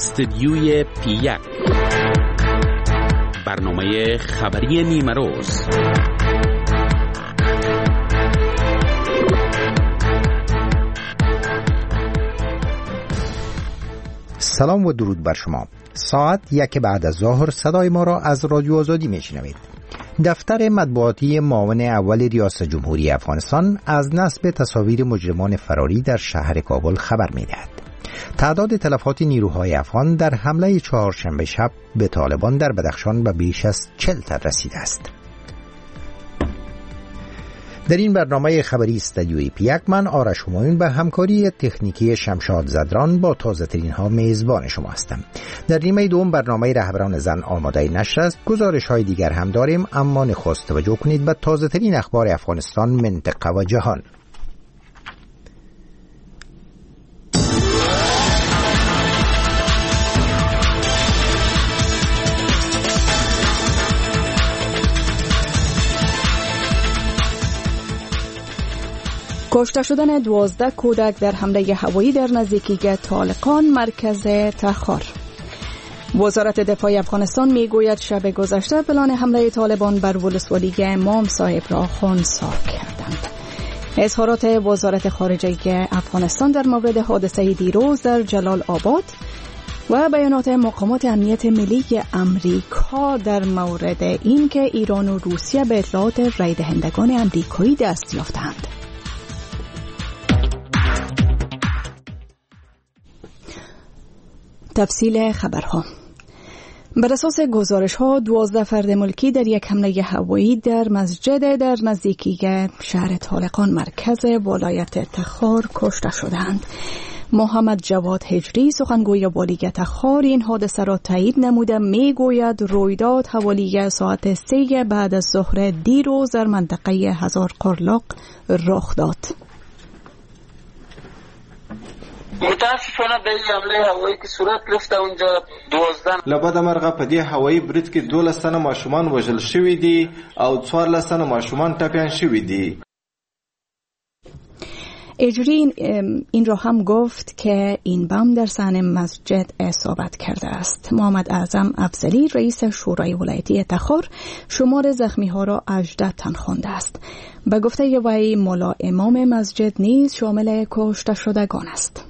استدیوی پی1 برنامه خبری نیمه روز. سلام و درود بر شما. ساعت 1 بعد از ظهر صدای ما را از رادیو آزادی میشنوید. دفتر مطبوعاتی معاون اول ریاست جمهوری افغانستان از نصب تصاویر مجرمان فراری در شهر کابل خبر می‌دهد. تعداد تلفات نیروهای افغان در حمله چهارشنبه شب به طالبان در بدخشان به بیش از 40 تن رسیده است. در این برنامه خبری استدیوی پی1 من آرش همایون به همکاری تکنیکی شمشاد زدران با تازه ترین ها میزبان شما هستم. در نیمه دوم برنامه رهبران زن آماده نشر است. گزارش های دیگر هم داریم، اما نخست توجه کنید به تازه ترین اخبار افغانستان، منطقه و جهان. کشته شدن 12 کودک در حمله هوایی در نزدیکی طالقان مرکز تخار. وزارت دفاع افغانستان میگوید شب گذشته پلان حمله طالبان بر ولسوالی امام صاحب را خنثی کردند. اظهارات وزارت خارجه افغانستان در مورد حادثه دیروز در جلال آباد و بیانات مقامات امنیت ملی امریکا در مورد اینکه ایران و روسیه به اطلاعات رای دهندگان امریکایی دست یافتند. تفصیل خبرها. بر اساس گزارش‌ها 12 فرد ملکی در یک حمله هوایی در مسجد در نزدیکی شهر طالقان مرکز ولایت تخار کشته شدند. محمد جواد هجری سخنگوی والی تخار این حادثه را تایید نموده میگوید رویداد حوالی ساعت 3 بعد از ظهر دیروز در منطقه هزار قرلاق رخ داد. متاسفانه به این حمله هوایی که صورت گرفت اونجا 12 لبد مرغه په دې هوایی برید کې 12 تنه ماشومان وژل شوي دي او 14 تنه ماشومان ټپیان شوي دي. اجری این را هم گفت که این بم در صحن مسجد اصابت کرده است. محمد اعظم افضلی رئیس شورای ولایتی تخار شمار زخمی ها را 18 تن خوانده است. به گفته وی مولا امام مسجد نیز شامل کشته شدگان است.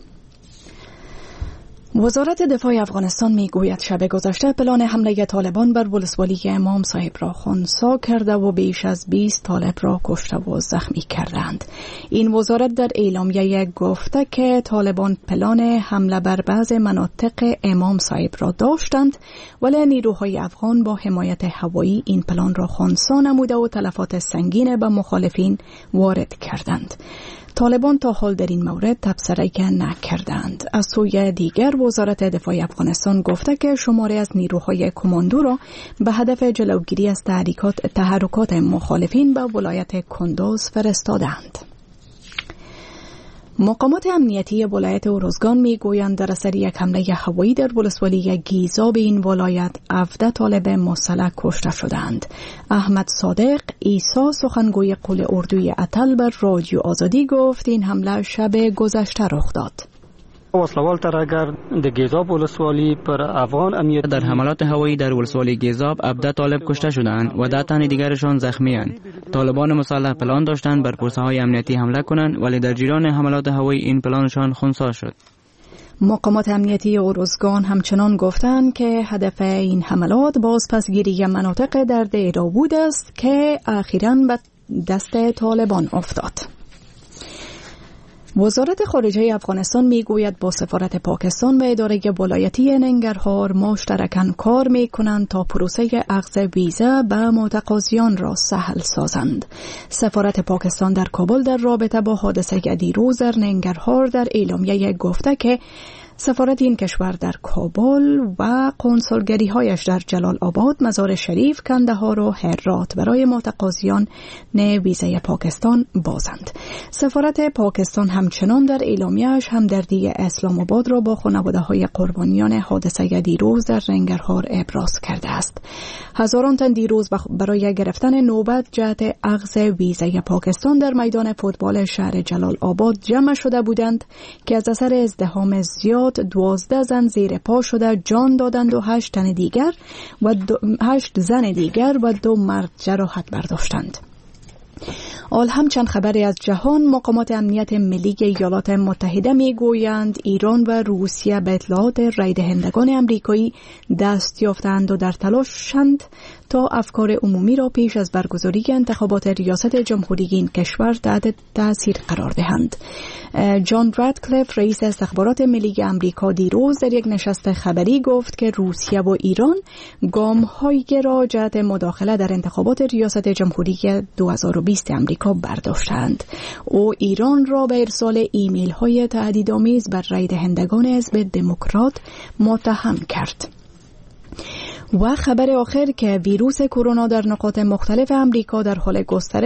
وزارت دفاع افغانستان میگوید شب گذشته پلان حمله طالبان بر ولسوالی امام صاحب را خنثی کرده و بیش از 20 طالب را کشته و زخمی کردند. این وزارت در اعلامیه گفته که طالبان پلان حمله بر بعض مناطق امام صاحب را داشتند، ولی نیروهای افغان با حمایت هوایی این پلان را خنثی نموده و تلفات سنگین به مخالفین وارد کردند. طالبان تا حال در این مورد تبصره نکردند. از سوی دیگر وزارت دفاع افغانستان گفته که شماری از نیروهای کماندو را به هدف جلوگیری از تحرکات مخالفین به ولایت کندوز فرستادند. مقامات امنیتی ولایت ارزگان میگویند در اثر یک حمله هوایی در ولسوالی گیزا به این ولایت 17 طالب مسلح کشته شدند. احمد صادق عیسی سخنگوی قول اردوی اتل بر رادیو آزادی گفت این حمله شب گذشته رخ داد. وسلوال ترهګر د گیزاب ولسوالی پر افغان امنیت در حملات هوایی در ولسوالی گیزاب 17 طالب کشته شدند و 10 تن دیگرشان زخمی اند. طالبان مسلح پلان داشتند بر پست‌های امنیتی حمله کنند، ولی در جریان حملات هوایی این پلانشان خنثی شد. مقامات امنیتی ارزگان همچنان گفتند که هدف این حملات بازپسگیری مناطق در دیرا بوده است که اخیراً به دست طالبان افتاد. وزارت خارجه افغانستان میگوید با سفارت پاکستان و اداره ولایتی ننگرهار مشترکاً کار میکنند تا پروسه اخذ ویزا به متقاضیان را سهل سازند. سفارت پاکستان در کابل در رابطه با حادثه دیروز در ننگرهار در اعلامیه گفته که سفارت این کشور در کابل و قنصلگری هایش در جلال آباد، مزار شریف، کندهار و هرات برای متقاضیان ویزای پاکستان بازند. سفارت پاکستان همچنان در اعلامیه‌اش همدردی اسلام آباد را با خانواده های قربانیان حادثه دیروز در ننگرهار ابراز کرده است. هزاران تن دیروز برای گرفتن نوبت جهت اخذ ویزای پاکستان در میدان فوتبال شهر جلال آباد جمع شده بودند که از اثر ازدحام زیاد اطلاعات 12 زن زیر پا شده جان دادند و 8 زن دیگر و 2 مرد جراحت برداشتند. آل همچند خبری از جهان، مقامات امنیت ملی ایالات متحده میگویند ایران و روسیه به اطلاعات رای دهندگان امریکایی دست یافتند و در تلاشند تا افکار عمومی را پیش از برگزاری انتخابات ریاست جمهوری این کشور تحت تاثیر قرار دهند. جان رادکلیف، رئیس استخبارات ملی امریکا، دیروز در یک نشست خبری گفت که روسیه و ایران گام‌هایی را جهت مداخله در انتخابات ریاست جمهوری 2020 امریکا برداشتند. او ایران را به ارسال ایمیل‌های تهدیدآمیز بر رای دهندگان حزب دموکرات متهم کرد. و خبر آخر که ویروس کرونا در نقاط مختلف امریکا در حال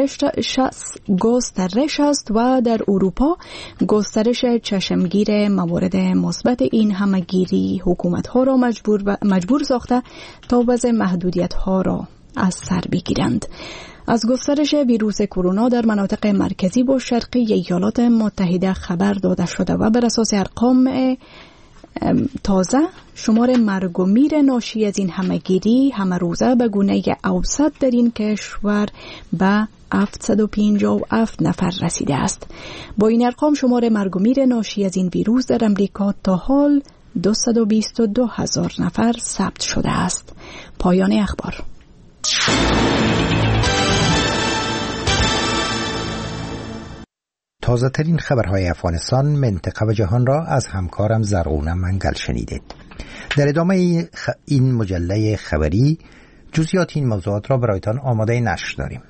گسترش است و در اروپا گسترش چشمگیر موارد مثبت این همگیری حکومت‌ها را مجبور ساخته تا وضع محدودیت‌ها را از سر بگیرند. از گسترش ویروس کرونا در مناطق مرکزی و شرقی ایالات متحده خبر داده شده و بر اساس ارقام تازه شمار مرگ و میر ناشی از این همگیری همه روزه به گونه اوسط در این کشور به 757 نفر رسیده است. با این ارقام شمار مرگ و میر ناشی از این ویروس در امریکا تا حال 222,000 نفر ثبت شده است. پایان اخبار. تازه ترین خبرهای افغانستان، منطقه و جهان را از همکارم زرغونه منگل شنیدید. در ادامه این مجله خبری جزئیات این موضوعات را برایتان آماده نشر داریم.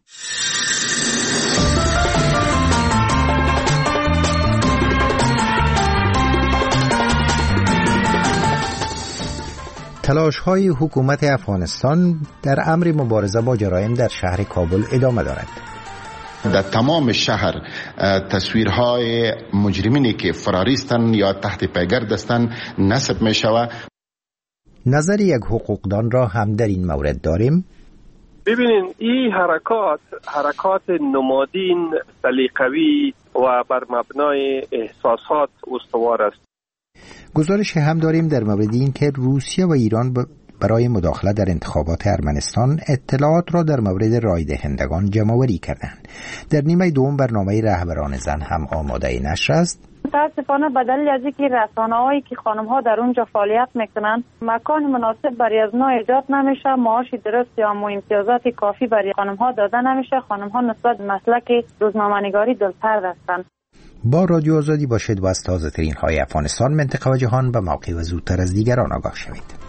تلاش‌های حکومت افغانستان در امر مبارزه با جرایم در شهر کابل ادامه دارد. در تمام شهر تصویرهای مجرمینی که فراریستن یا تحت پیگرد هستند نصب می شود. نظر یک حقوقدان را هم در این مورد داریم. ببینین این حرکات نمادین، سلیقوی و بر مبنای احساسات استوار است. گزارش هم داریم در مورد این که روسیه و ایران برای مداخله در انتخابات ارمنستان اطلاعات را در مورد رای دهندگان جمع‌آوری کردند. در نیمه دوم برنامه رهبران زن هم آماده نشر است. متاسفانه به دلیل از اینکه رسانه‌هایی که خانم‌ها در اونجا فعالیت میکنن مکان مناسب برای از نوع ایجاد نمیشه، معاش درست یا امتیازات کافی برای خانم‌ها داده نمیشه. خانم‌ها نسبت مسلک روزنامه‌نگاری دلسرد هستند. با رادیو آزادی باشید و از تازه ترین های افغانستان، منطقه و جهان به موقع و زودتر از دیگران آگاه شوید.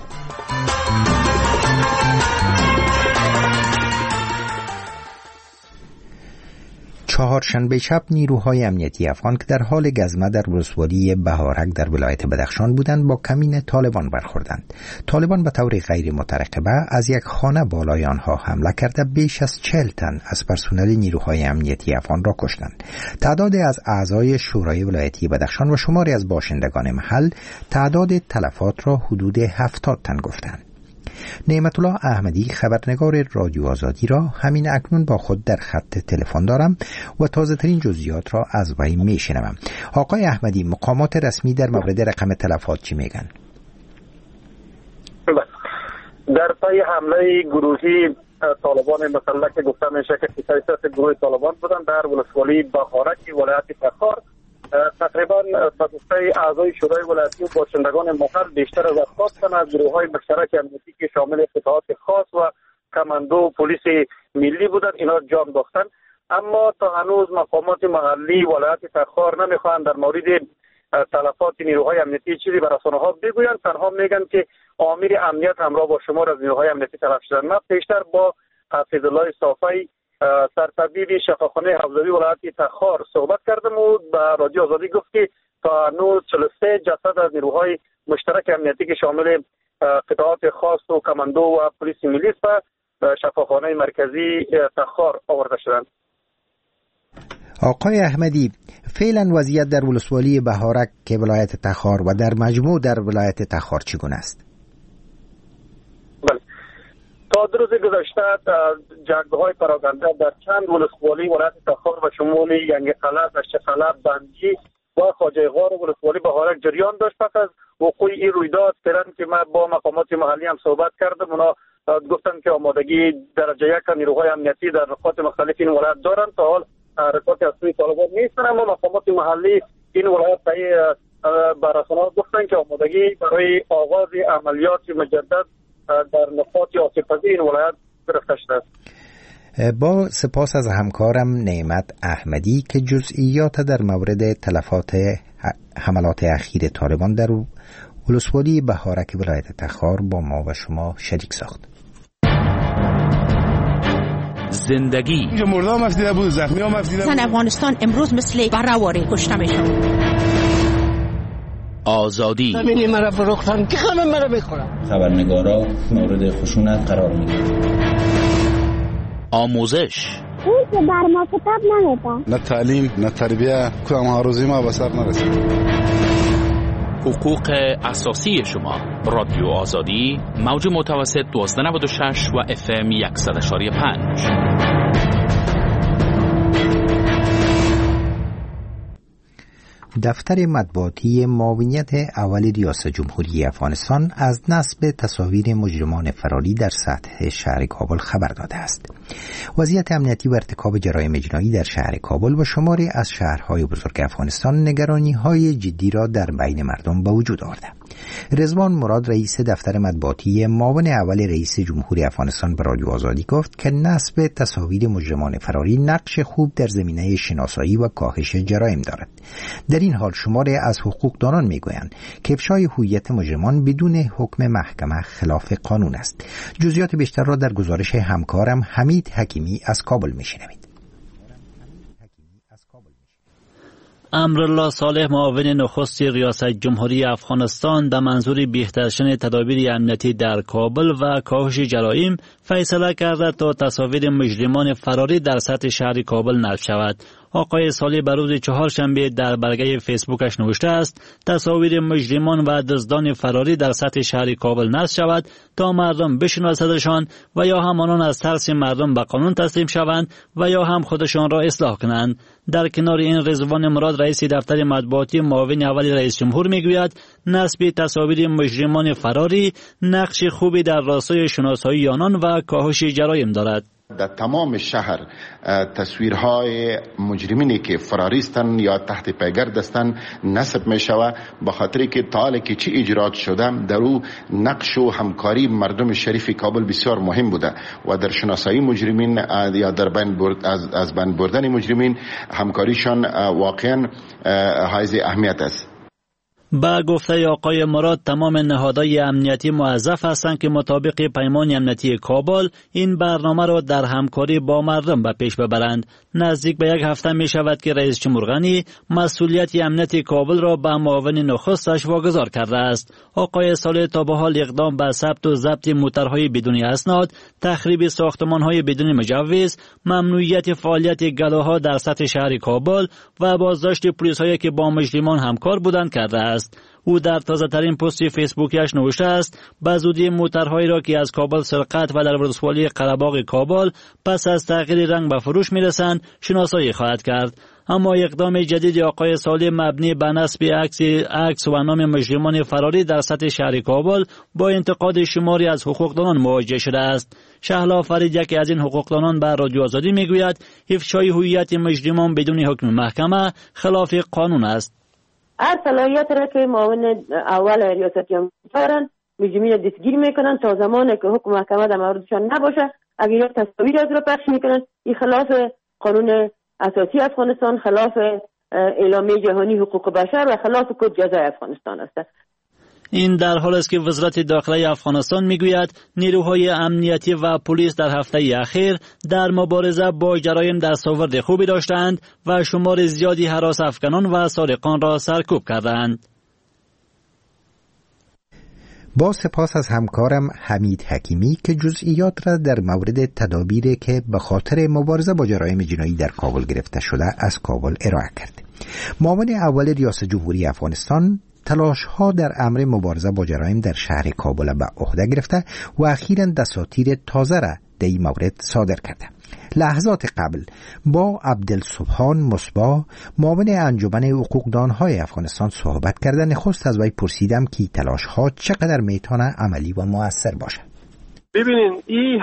چهارشنبه شب نیروهای امنیتی افغان که در حال گزمه در ولسوالی بهارک در ولایت بدخشان بودند با کمین طالبان برخوردند. طالبان به طور غیر مترقبه از یک خانه بالای آنها حمله کرده بیش از 40 تن از پرسنل نیروهای امنیتی افغان را کشتند. تعدادی از اعضای شورای ولایتی بدخشان و شماری از باشندگان محل تعداد تلفات را حدود 70 تن گفتند. نعمت الله احمدی، خبرنگار رادیو آزادی را همین اکنون با خود در خط تلفن دارم و تازه ترین جزئیات را از وی میشنوم. آقای احمدی، مقامات رسمی در مورد رقم تلفات چی میگن؟ در پی حمله گروهی طالبان مسلح گفته میشه که تسلط گروه طالبان بودن در ولسوالی بهارک ولایت تخار، تقریبا به گفته اعضای شورای ولایتی و باشندگان محل بیشتر از 70 تن از گروه‌های مشترک امنیتی که شامل قطعات خاص و کماندو و پلیس ملی بودند اینا جان باختن. اما تا هنوز مقامات محلی ولایت تخار نمیخوان در مورد تلفات نیروهای امنیتی چیزی به رسانه‌ها بگویند. تنها میگن که آمر امنیت همراه با شمار از نیروهای امنیتی تلف شدن. من پیشتر با حفیظ الله صافی سرطبیب شفاخانه حوزوی ولایت تخار صحبت کردم و به رادیو آزادی گفت که تا هنوز 43 جسد از نیروهای مشترک امنیتی که شامل قطعات خاص و کماندو و پلیس ملی به شفاخانه مرکزی تخار آورده شدند. آقای احمدی، فعلا وضعیت در ولسوالی بهارک که ولایت تخار و در مجموع در ولایت تخار چگونه است؟ بله، تا دو روز گذشته جنگ‌های پراکنده در چند ولسوالی ولایت تخار و شمول ینگی قلعه، دشت قلعه، بندی و خواجه غار ولسوالی بهارک جریان داشت. پس از وقوع این رویداد فعلا که من با مقامات محلی هم صحبت کردم، اونا گفتن که آمادگی درجه یک نیروهای امنیتی در نقاط مختلف این ولایت دارن. تا حال حرکات از سوی طالبان نیستن، اما مقامات محلی این ولایت به رسانه‌ها گفتن که آمادگی برای آغاز عملیات مجدد در نقاط آسیب‌پذیر این ولایت گرفته شده است. با سپاس از همکارم نعمت احمدی که جزئیات در مورد تلفات حملات اخیر طالبان در ولسوالی بهارک ولایت تخار با ما و شما شریک ساخت. زندگی اینجا مرده هم افدیده بود، زخمی هم افدیده بود. زن افغانستان امروز مثل برهواری کشته میشن. آزادی ببینی مرا فروختن که همه مرا میخورن. خبرنگارا مورد خشونت قرار میگیرن. آموزش اون که بر ما کتاب نمیده، نه تعلیم نه تربیه، کدام هاروزی ما به سر نرسید. حقوق اساسی شما. رادیو آزادی، موج متوسط 1296 و FM 100.5. دفتر مطبوعاتی معاونیت اول ریاست جمهوری افغانستان از نصب تصاویر مجرمان فراری در سطح شهر کابل خبر داده است. وضعیت امنیتی و ارتکاب جرایم جنایی در شهر کابل و شماری از شهرهای بزرگ افغانستان نگرانی‌های جدی را در بین مردم به وجود آورده. رضوان مراد رئیس دفتر مطبوعاتی معاون اول رئیس جمهوری افغانستان به رادیو آزادی گفت که نصب تصاویر مجرمان فراری نقش خوب در زمینه شناسایی و کاهش جرایم دارد. در این حال شماری از حقوقدانان میگویند که افشای هویت مجرمان بدون حکم محکمه خلاف قانون است. جزئیات بیشتر را در گزارش همکارم حمید حکیمی از کابل میشنوید. امرالله صالح معاون نخست ریاست جمهوری افغانستان در منظور بهتر شدن تدابیر امنیتی در کابل و کاهش جرایم فیصله کرده تا تصاویر مجرمان فراری در سطح شهر کابل نصب شود. آقای صالح بر روز چهارشنبه در برگه فیسبوکش نوشته است تصاویر مجرمان و دزدان فراری در سطح شهر کابل نصب شود تا مردم بشناسدشان و یا هم آنان از ترس مردم به قانون تسلیم شوند و یا هم خودشان را اصلاح کنند. در کنار این رضوان مراد رئیس دفتر مطبوعاتی معاون اول رئیس جمهور میگوید نصب تصاویر مجرمان فراری نقش خوبی در راستای شناسایی آنان و کاهش جرایم دارد. در تمام شهر تصویرهای مجرمینی که فراریستن یا تحت پیگرد هستند نصب می شود، به خاطر که تا که چی اجرات شده در او نقش و همکاری مردم شریف کابل بسیار مهم بوده و در شناسایی مجرمین یا در از بین بردن مجرمین همکاریشان واقعا حائز اهمیت است. با گفته آقای مراد تمام نهادهای امنیتی موظف هستند که مطابق پیمان امنیتی کابل این برنامه را در همکاری با مردم به پیش ببرند. نزدیک به یک هفته می شود که رئیس جمهور غنی مسئولیت امنیت کابل را به معاون نخستش واگذار کرده است. آقای صالح تا به حال اقدام به ثبت و ضبط موترهای بدون اسناد، تخریب ساختمانهای بدون مجوز، ممنوعیت فعالیت گلاها در سطح شهر کابل و بازداشت پلیس‌هایی که با مجرمان همکار بودند کرده است. او در تازه ترین پست فیسبوکیش نوشته است به زودی موترهایی را که از کابل سرقت و در ولسوالی قره‌باغ کابل پس از تغییر رنگ به فروش میرسند شناسایی خواهد کرد. اما اقدام جدید آقای صالح مبنی بر نصب عکس و نام مجرمان فراری در سطح شهر کابل با انتقاد شماری از حقوقدانان مواجه شده است. شهلا فرید یکی از این حقوقدانان به رادیو آزادی میگوید افشای هویت مجرمان بدون حکم محکمه خلاف قانون است. هر صلاحیت را که معاون اول ریاست جمهوری دارن مجرمین دستگیر میکنن تا زمانی که حکم محکمه در موردشان نباشه. اگر یک تصاویر از را پخش میکنن این خلاف قانون اساسی افغانستان، خلاف اعلامیه جهانی حقوق بشر و خلاف کد جزای افغانستان است. این در حالی است که وزارت داخله افغانستان میگوید نیروهای امنیتی و پلیس در هفته اخیر در مبارزه با جرایم دستاورد خوبی داشتند و شمار زیادی هراس افکنان و سارقان را سرکوب کردند. با سپاس از همکارم حمید حکیمی که جزئیات را در مورد تدابیری که به خاطر مبارزه با جرایم جنایی در کابل گرفته شده از کابل ارائه کرد. معاون اول ریاست جمهوری افغانستان تلاش‌ها در امر مبارزه با جرایم در شهر کابل به عهده گرفته و اخیراً دساتیر تازه را در این مورد صادر کرده. لحظات قبل با عبدالسبحان مصباح معاون انجمن حقوقدانهای افغانستان صحبت کردن. نخست از وی پرسیدم که تلاش‌ها چقدر میتونه عملی و مؤثر باشه. ببینین این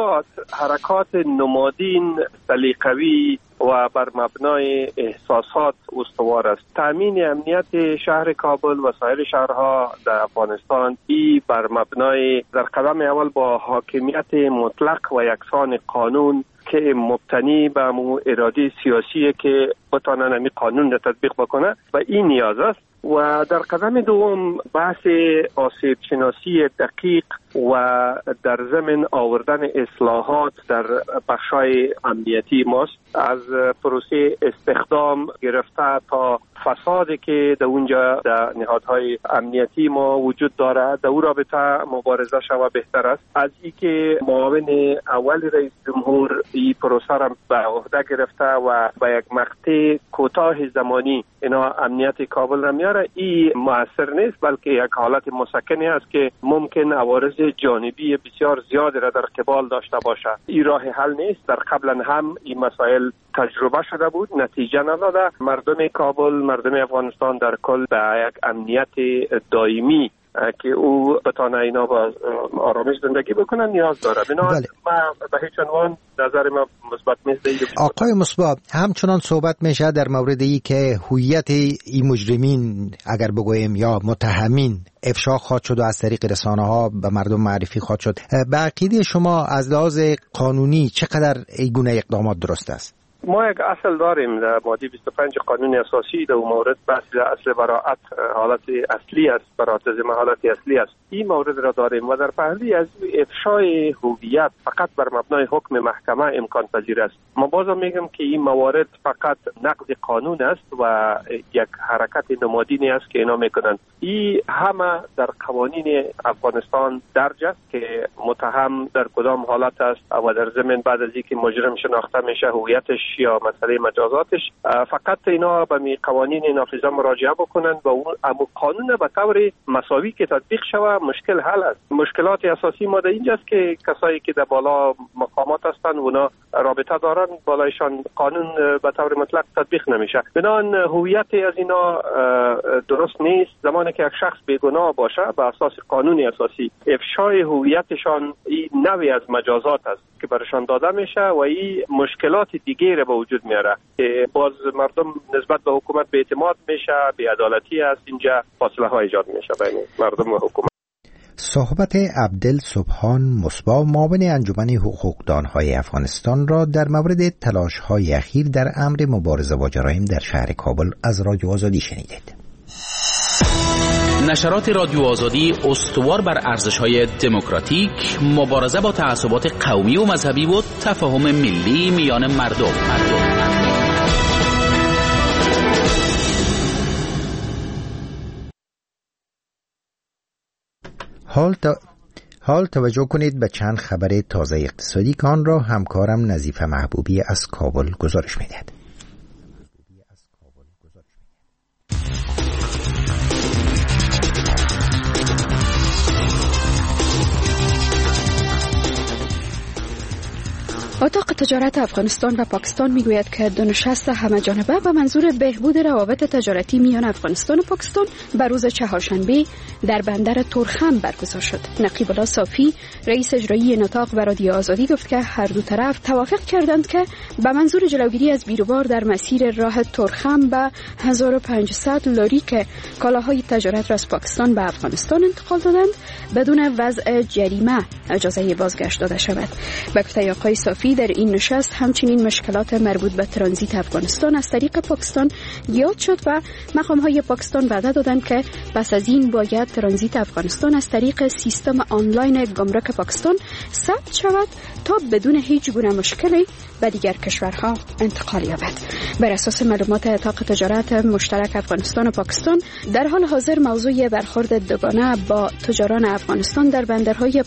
حرکات نمادین سلیقوی و بر مبنای احساسات استوار است. تأمین امنیت شهر کابل و سایر شهرها در افغانستان این بر مبنای در قدم اول با حاکمیت مطلق و یکسان قانون که مبتنی به اراده سیاسی که بتانن این قانون را تطبیق بکنه و این نیاز است. و در قدم دوم بحث آسیب شناسی دقیق و در ضمن آوردن اصلاحات در بخشای امنیتی ماست، از پروسه استخدام گرفته تا فسادی که در اونجا در نهادهای امنیتی ما وجود داره در او رابطه مبارزه شود بهتر است. از این که معاون اول رئیس جمهور این پروسه را به عهده گرفته و به یک مقطع کوتاه زمانی اینا امنیت کابل را میاره، این مؤثر نیست، بلکه یک حالت مسکنی است که ممکن عوارض جانبی بسیار زیاد را در قبال داشته باشه. این راه حل نیست. در قبلا هم این مسائل تجربه شده بود، نتیجه نداده. مردم کابل، مردم افغانستان در کل به یک امنیت دائمی که او بتانه اینا با آرامش زندگی بکنن نیاز داره. بنابراین من به هیچ عنوان نظر من مثبت نیست. آقای مصباح، همچنان صحبت میشه در مورد ای که هویت این مجرمین اگر بگویم یا متهمین افشا خواهد شد و از طریق رسانه ها به مردم معرفی خواهد شد. به عقیده شما از لحاظ قانونی چقدر این گونه اقدامات درست است؟ ما یک اصل داریم در ماده 25 قانون اساسی در اون مورد بحث اصل براءت حالت اصلی است، براءتزم حالت اصلی است. این مورد را داریم و در پهلوی از افشای هویت فقط بر مبنای حکم محکمه امکان پذیر است. ما بازم میگم که این موارد فقط نقض قانون است و یک حرکت نمادینی است که اینا میکنند. این همه در قوانین افغانستان درج است که متهم در کدام حالت است و در ضمن بعد از اینکه مجرم شناخته میشه هویتش یا مسئله مجازاتش، فقط اینا به می قوانین نافذه مراجعه بکنند و اون قانون به طور مساوی که تطبیق شود مشکل حل است. مشکلات اساسی ما در اینجاست که کسایی که در بالا مقامات هستند اونا رابطه دارن بالایشان قانون به طور مطلق تطبیق نمیشه. بنابراین هویت از اینا درست نیست. زمانی که یک شخص بیگناه باشه به اساس قانون اساسی افشای هویتشان این نوعی از مجازات است که برشان داده میشه و این مشکلات دیگه به وجود میاره که باز مردم نسبت به حکومت به اعتماد میشه، بی‌عدالتی است، اینجا فاصله ها ایجاد میشه بین مردم و حکومت. صحبت عبدالسبحان مصباح معاون انجمن حقوقدانهای افغانستان را در مورد تلاش‌های اخیر در امر مبارزه با جرایم در شهر کابل از رادیو آزادی شنیدید. نشرات رادیو آزادی استوار بر ارزش‌های دموکراتیک، مبارزه با تعصبات قومی و مذهبی و تفاهم ملی میان مردم. حال توجه کنید به چند خبر تازه اقتصادی که آن را همکارم نظیفه محبوبی از کابل گزارش می‌دهد. اتاق تجارت افغانستان و پاکستان میگوید که دو نشست همه‌جانبه به منظور بهبود روابط تجارتی میان افغانستان و پاکستان بر روز چهارشنبه در بندر تورخم برگزار شد. نقیب الله صافی رئیس اجرایی این اتاق به رادیو آزادی گفت که هر دو طرف توافق کردند که به منظور جلوگیری از بیروبار در مسیر راه تورخم به 1500 لاری که کالاهای تجارت را از پاکستان به افغانستان انتقال دادند بدون وضع جریمه اجازه بازگشت داده شود. به گفته آقای صافی در این نشست همچنین مشکلات مربوط به ترانزیت افغانستان از طریق پاکستان یاد شد و مقام‌های پاکستان وعده دادند که پس از این باید ترانزیت افغانستان از طریق سیستم آنلاین گمرک پاکستان ثبت شود تا بدون هیچ گونه مشکلی به دیگر کشورها انتقال یابد. بر اساس معلومات اتاق تجارت مشترک افغانستان و پاکستان در حال حاضر موضوع برخورد دوگانه با تجاران افغانستان در بندرهای پاکستان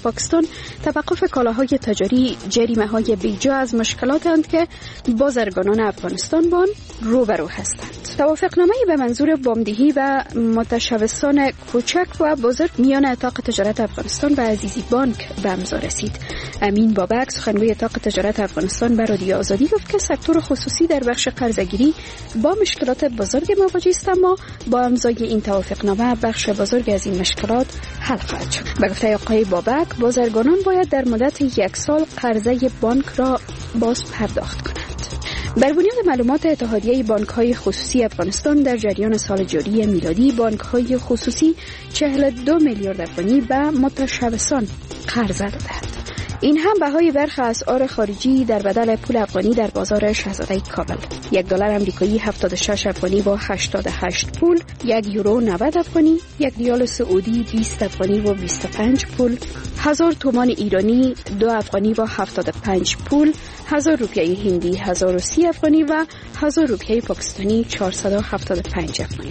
توقف کالاهای تجاری جریمه‌های بیجا از مشکلاتند که بازرگانان افغانستان با آن روبرو هستند. توافقنامه به منظور وامدهی و متشبثان کوچک و بزرگ میان اتاق تجارت افغانستان و عزیزی بانک به امضا رسید. امین بابک سخنگوی اتاق تجارت افغانستان به رادیو آزادی گفت که سکتور خصوصی در بخش قرضه‌گیری با مشکلات بزرگ مواجه است، اما با امضای این توافقنامه بخش بزرگ از این مشکلات حل خواهد شد. به گفته آقای بابک بازرگانان باید در مدت 1 سال قرضه بانک را باز پرداخت کنند. بر بنیاد معلومات اتحادیه بانک‌های خصوصی افغانستان در جریان سال جاری میلادی بانک‌های خصوصی 42 میلیارد افغانی به متشبثان قرض دادند. این هم بهای برخی اسعار خارجی در بدل پول افغانی در بازار شاهزاده کابل. $1 آمریکایی 76 افغانی با 88 پول، 1 یورو 90 افغانی، 1 ریال سعودی 20 افغانی و 25 پول، 1000 تومان ایرانی 2 افغانی با 75 پول، 1000 روپیه هندی 1030 افغانی و 1000 روپیه پاکستانی 475 افغانی.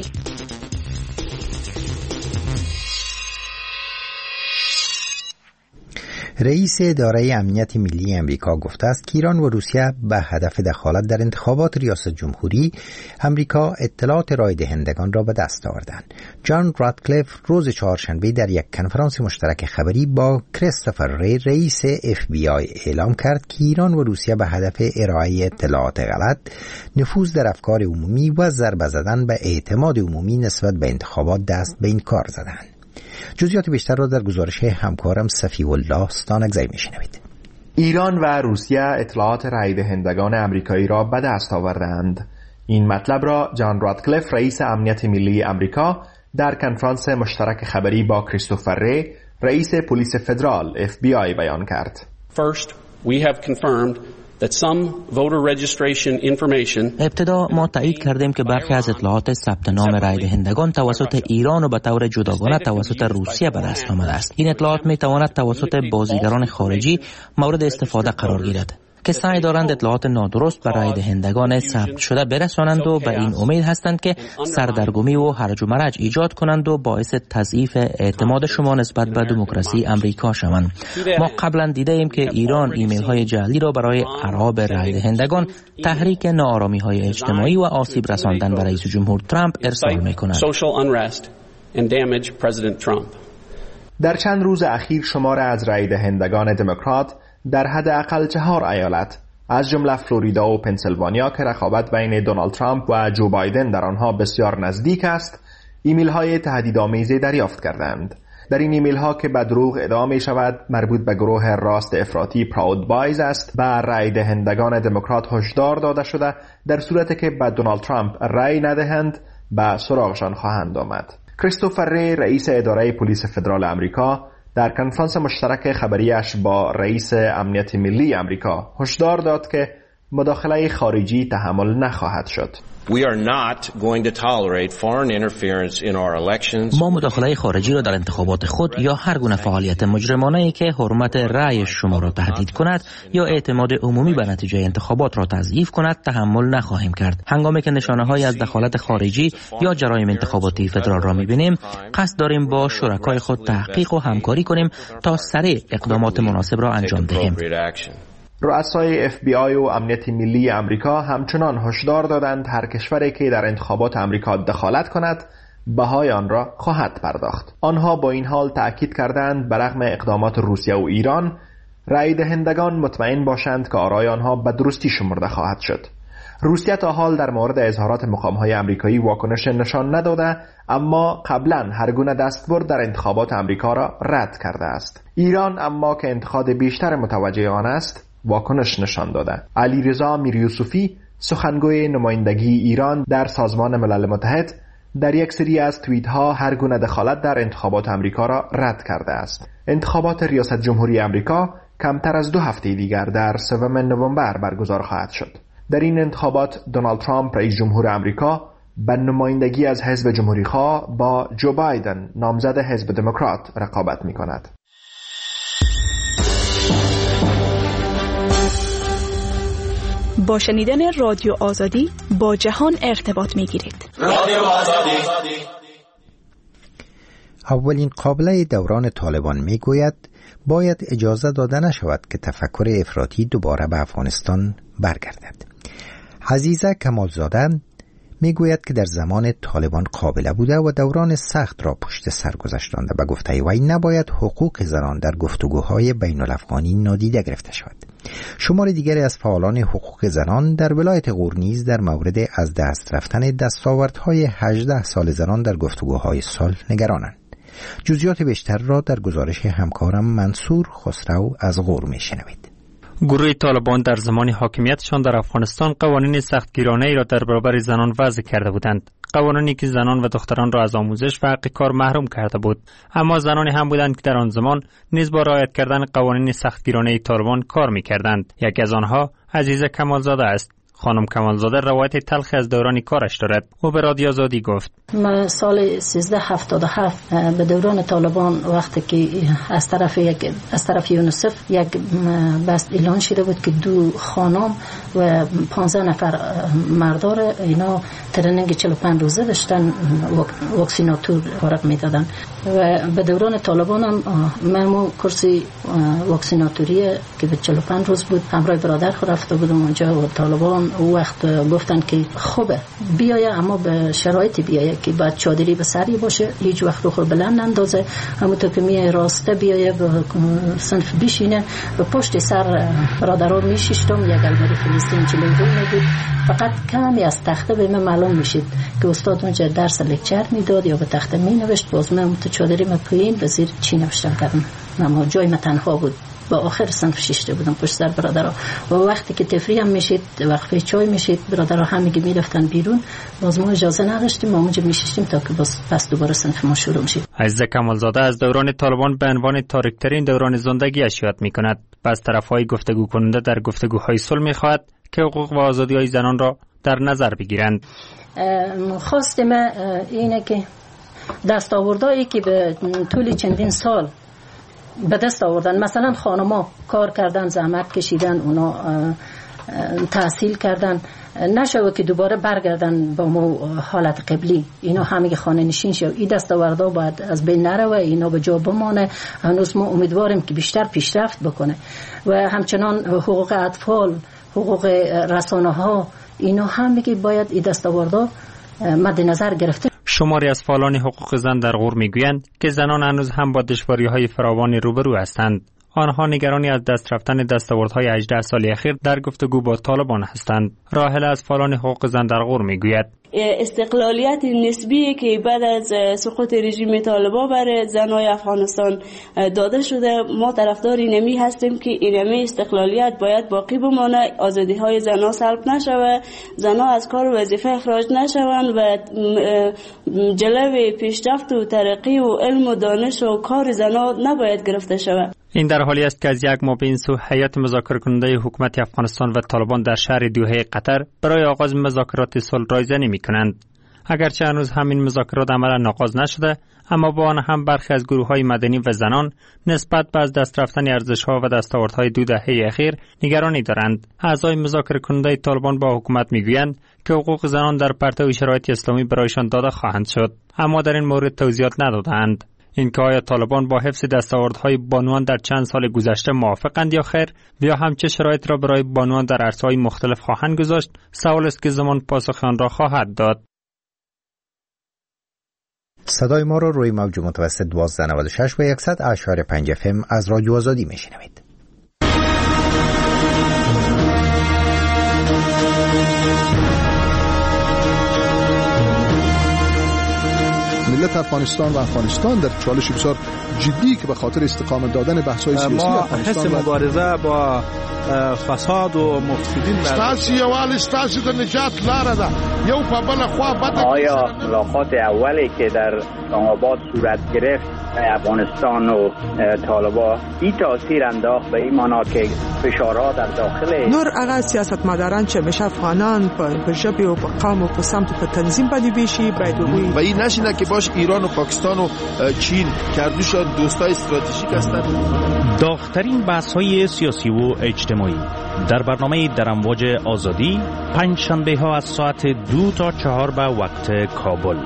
رئیس اداره امنیت ملی امریکا گفته است که ایران و روسیه به هدف دخالت در انتخابات ریاست جمهوری امریکا اطلاعات رای دهندگان را به دست آوردند. جان راتکلیف روز چهارشنبه در یک کنفرانس مشترک خبری با کریستوفر ری رئیس FBI اعلام کرد که ایران و روسیه به هدف ارائه اطلاعات غلط، نفوذ در افکار عمومی و ضربه زدن به اعتماد عمومی نسبت به انتخابات دست به این کار زدند. جزئیات بیشتر را در گزارش همکارم صفی الله ستانکزی میشنوید. ایران و روسیه اطلاعات رای دهندگان امریکایی را به دست آوردند. این مطلب را جان راتکلیف رئیس امنیت ملی امریکا در کنفرانس مشترک خبری با کریستوفر ری رئیس پلیس فدرال FBI بیان کرد. First, we have confirmed that some voter registration information ابتدا ما تایید کردیم که برخی از اطلاعات ثبت نام رای دهندگان توسط ایران و به طور جداگانه توسط روسیه به دست آمده است. این اطلاعات می تواند توسط بازیگران خارجی مورد استفاده قرار گیرد که سعی دارند اطلاعات نادرست به رای دهندگان ثبت شده برسانند و به این امید هستند که سردرگمی و هرج و مرج ایجاد کنند و باعث تضعیف اعتماد شما نسبت به دموکراسی امریکا شوند. ما قبلا دیده ایم که ایران ایمیل های جعلی را برای اعراب رای دهندگان، تحریک ناآرامی های اجتماعی و آسیب رساندن به رئیس جمهور ترامپ ارسال می‌کند. در چند روز اخیر شمار از رای دهندگان دموکرات در حداقل 4 ایالت از جمله فلوریدا و پنسیلوانیا که رقابت بین دونالد ترامپ و جو بایدن در آنها بسیار نزدیک است، ایمیل های تهدیدآمیزی دریافت کردند. در این ایمیل ها که به دروغ ادعا می شود مربوط به گروه راست افراطی پراود بایز است، به رای دهندگان دموکرات هشدار داده شده در صورتی که به دونالد ترامپ رای ندهند به سراغشان خواهند آمد. کریستوفر ری رئیس اداره پلیس فدرال امریکا در کنفرانس مشترک خبریش با رئیس امنیت ملی امریکا هشدار داد که مداخله خارجی تحمل نخواهد شد. ما مداخله خارجی را در انتخابات خود یا هر گونه فعالیت مجرمانه‌ای که حرمت رأی شما را تهدید کند یا اعتماد عمومی به نتیجه انتخابات را تضعیف کند تحمل نخواهیم کرد. هنگامی که نشانه‌هایی از دخالت خارجی یا جرایم انتخاباتی فدرال را می‌بینیم، قصد داریم با شرکای خود تحقیق و همکاری کنیم تا سریع اقدامات مناسب را انجام دهیم. رؤسای FBI و امنیت ملی امریکا همچنان هشدار دادند هر کشوری که در انتخابات امریکا دخالت کند بهای آن را خواهد پرداخت. آنها با این حال تأکید کردند برغم اقدامات روسیه و ایران، رای دهندگان مطمئن باشند که آرای آنها به درستی شمرده خواهد شد. روسیه تا حال در مورد اظهارات مقام‌های آمریکایی واکنش نشان نداده، اما قبلا هر گونه دستبرد در انتخابات امریکا را رد کرده است. ایران اما که انتقاد بیشتر متوجه آن است واکنش نشان داده. علیرضا میریوسفی سخنگوی نمایندگی ایران در سازمان ملل متحد در یک سری از توییت ها هر گونه دخالت در انتخابات امریکا را رد کرده است. انتخابات ریاست جمهوری امریکا کمتر از 2 هفته دیگر در 3 نوامبر برگزار خواهد شد. در این انتخابات دونالد ترامپ رئیس جمهور امریکا به نمایندگی از حزب جمهوری‌خواه با جو بایدن نامزد حزب دموکرات رقابت می‌کند. با شنیدن رادیو آزادی با جهان ارتباط می‌گیرید. رادیو آزادی. اولین قابله دوران طالبان میگوید باید اجازه داده نشود که تفکر افراطی دوباره به افغانستان برگردد. عزیزه کمالزاده میگوید که در زمان طالبان قابله بوده و دوران سخت را پشت سر گذاشتند و گفته وی نباید حقوق زنان در گفتگوهای بین الافغانی نادیده گرفته شود. شمار دیگری از فعالان حقوق زنان در ولایت غور نیز در مورد از دست رفتن دستاوردهای 18 سال زنان در گفتگوهای صلح نگرانند. جزئیات بیشتر را در گزارش همکارم منصور خسرو از غور میشنوید. گروه طالبان در زمان حاکمیتشان در افغانستان قوانین سختگیرانه‌ای را در برابر زنان وضع کرده بودند. قوانینی که زنان و دختران را از آموزش و حق کار محروم کرده بود. اما زنانی هم بودند که در آن زمان نیز با رعایت کردن قوانین سختگیرانه طالبان کار می‌کردند. یکی از آنها عزیزه کمالزاده است. خانم کمالزاده روایت تلخی از دوران کارش دارد. او به رادیو آزادی گفت: من سال 1377 به دوران طالبان وقتی که از طرف یونیسف یک بست اعلان شده بود که 2 خانم و 15 نفر مردار اینا ترنینگ 45 روزه داشتن واکسیناتور ورق میدادن و به دوران طالبان هم من کرسی واکسیناتوری که به 45 روز بود همراه برادر خود رفته بودم اونجا و طالبان وقت گفتن که خوبه بیایه اما به شرایطی بیایه که بعد چادری به سری باشه، هیچ وقت رو خود بلند نندازه، همونطور که میای راسته بیایه به صنف بشینه. به پشت سر برادران میشیشتم، یک الماری فلسطین 42 میبود، فقط کمی از تخته به من معلوم میشید که استاد اونجا درس لکچر میداد یا به تخته مینوشت، باز من تو چادری من پایین به زیر چی نوشتم کردم، اما جای من تنها بود. با آخر صنف شیشته بودم پشت سر برادرها و وقتی که تفریح هم میشید وقفه چای میشید برادرها همگی میرفتن بیرون، باز ما اجازه نداشتیم، ما اونجا میشیشتیم تا که باز پس دوباره صنف ما شروع میشه. عزیزه کمالزاده از دوران طالبان به عنوان تاریک‌ترین دوران زندگی‌اش یاد میکند. از طرف‌های گفتگو کننده در گفتگوهای صلح میخواهد که حقوق و آزادی‌های زنان را در نظر بگیرند. خواست من اینه که دستاوردهایی که به طول چندین سال به دست آوردن، مثلا خانما کار کردن، زحمت کشیدن، اونا تحصیل کردن، نشود که دوباره برگردن با مو حالت قبلی، اینا همه خانه نشین شد. این دستاوردها باید از بین نره و اینا به جا بمانه. هنوز ما امیدواریم که بیشتر پیشرفت بکنه و همچنان حقوق اطفال، حقوق رسانه ها، اینا همه باید این دستاوردها مد نظر گرفته. شماری از فعالان حقوق زن در غور میگویند که زنان هنوز هم با دشواری‌های فراوانی روبرو هستند. آنها نگرانی از دست رفتن دستاوردهای 18 سال اخیر در گفتگو با طالبان هستند. راحله از فعالان حقوق زن در غور میگوید: استقلالیت نسبی که بعد از سقوط رژیم طالبان برای زنای افغانستان داده شده، ما طرفدار اینمی هستیم که اینمی استقلالیت باید باقی بمانه، آزادی های زنها سلب نشود، زنها از کار و وظیفه اخراج نشوند و جلوه پیشرفت و ترقی و علم و دانش و کار زنها نباید گرفته شود. این در حالی است که از یک ماه به این سو هیئت مذاکره کننده حکومت افغانستان و طالبان در شهر دوحه قطر برای آغاز مذاکرات صلح رایزنی می‌کنند. اگرچه هنوز همین مذاکرات عملاً آغاز نشده، اما با آن هم برخی از گروه‌های مدنی و زنان نسبت به از دست رفتن ارزش‌ها و دستاوردهای 2 دهه اخیر نگرانی دارند. اعضای مذاکره کننده طالبان با حکومت می‌گویند که حقوق زنان در پرتو شرایط اسلامی برایشان داده خواهند شد، اما در این مورد توضیحات ندادند. اینکه آیا طالبان با حفظ دستاوردهای بانوان در چند سال گذشته موافقند یا خیر، یا هم چه شرایط را برای بانوان در عرصه‌های مختلف خواهند گذاشت، سوال است که زمان پاسخ آن را خواهد داد. صدای ما را روی موج متوسط 1296 و 100.5 FM از رادیو آزادی میشنوید. ملت افغانستان و افغانستان در چالش بسیار جدی که به خاطر استقامت دادن بحث‌های سیاسی افغانستان ما مبارزه با فساد و مفسدین ستاسو یوال ستاسو د نجات لاره ده یو په بل خوا بده. آیا ملاقات اولی که در اسلام آباد صورت گرفت افغانستان و طالبان این تاثیر انداخت به این معنا که فشارها در داخل نور هغه سیاستمداران چې همیشه افغانان په ژبه او په قوم او په سمت په تنظیم باندې بیشي باید وي و این نشینه که باش ایران و پاکستان و چین کردوشان دوستای استراتژیک هستند. داغ‌ترین بحث‌های سیاسی و اجتماعی در برنامه در امواج آزادی پنج شنبه ها از ساعت 2 تا 4 به وقت کابل.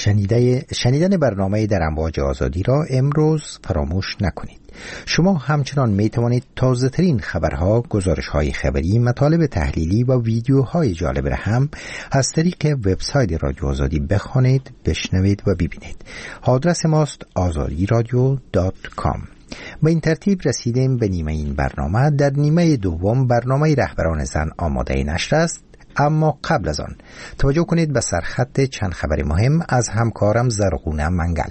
شنیدن برنامه در امواج آزادی را امروز فراموش نکنید. شما همچنان می توانید تازه ترین خبرها، گزارش های خبری، مطالب تحلیلی و ویدیوهای جالب را هم از طریق وبسایت رادیو آزادی بخوانید، بشنوید و ببینید. آدرس ماست azadiradio.com. به این ترتیب رسیدیم به نیمه این برنامه. در نیمه دوم برنامه رهبران زن آماده نشر است، اما قبل از آن توجه کنید به سرخط چند خبر مهم از همکارم زرغونه منگل.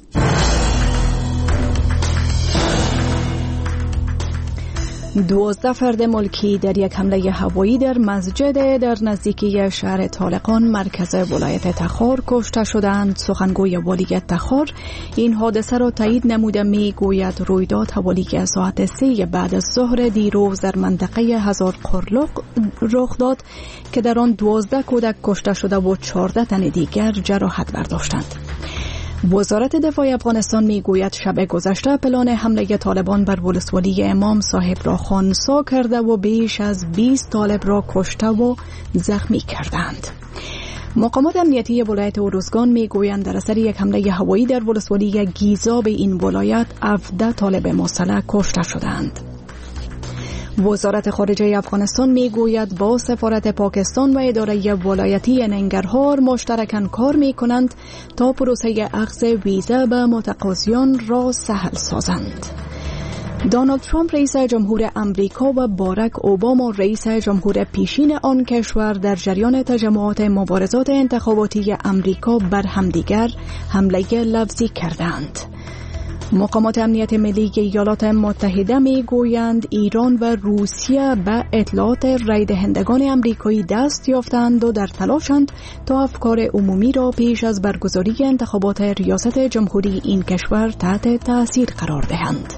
12 فرد ملکی در یک حمله هوایی در مسجد در نزدیکی شهر طالقان مرکز ولایت تخار کشته شدند. سخنگوی ولایت تخار این حادثه را تایید نموده می گوید رویداد حوالی ساعت 3 بعد از ظهر دیروز در منطقه هزار قرلق رخ داد که در آن 12 کودک کشته شده و 14 تن دیگر جراحت برداشتند. وزارت دفاع افغانستان میگوید شب گذشته پلان حمله طالبان بر ولسوالی امام صاحب را خنثی کرده و بیش از 20 طالب را کشته و زخمی کردند. مقامات امنیتی ولایت اروزگان میگویند در اثر یک حمله هوایی در ولسوالی گیزاب این ولایت 17 طالب مسلح کشته شدند. وزارت خارجه افغانستان میگوید با سفارت پاکستان و اداره ولایتی ننگرهار مشترکاً کار میکنند تا پروسه اخذ ویزا به متقاضیان را سهل سازند. دونالد ترامپ رئیس جمهور امریکا و باراک اوباما رئیس جمهور پیشین آن کشور در جریان تجمعات مبارزات انتخاباتی امریکا بر همدیگر حمله لفظی کردند. مقامات امنیت ملی ایالات متحده می گویند ایران و روسیه به اطلاعات رای دهندگان امریکایی دست یافتند و در تلاشند تا افکار عمومی را پیش از برگزاری انتخابات ریاست جمهوری این کشور تحت تاثیر قرار دهند.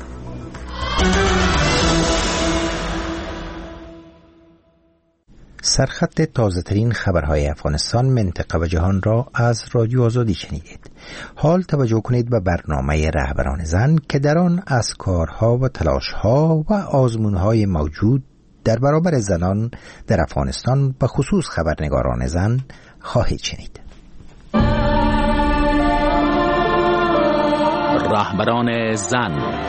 سرخط تازه ترین خبرهای افغانستان، منطقه و جهان را از رادیو آزادی شنیدید. حال توجه کنید به برنامه رهبران زن که در آن از کارها و تلاشها و آزمونهای موجود در برابر زنان در افغانستان به خصوص خبرنگاران زن خواهید شنید. رهبران زن.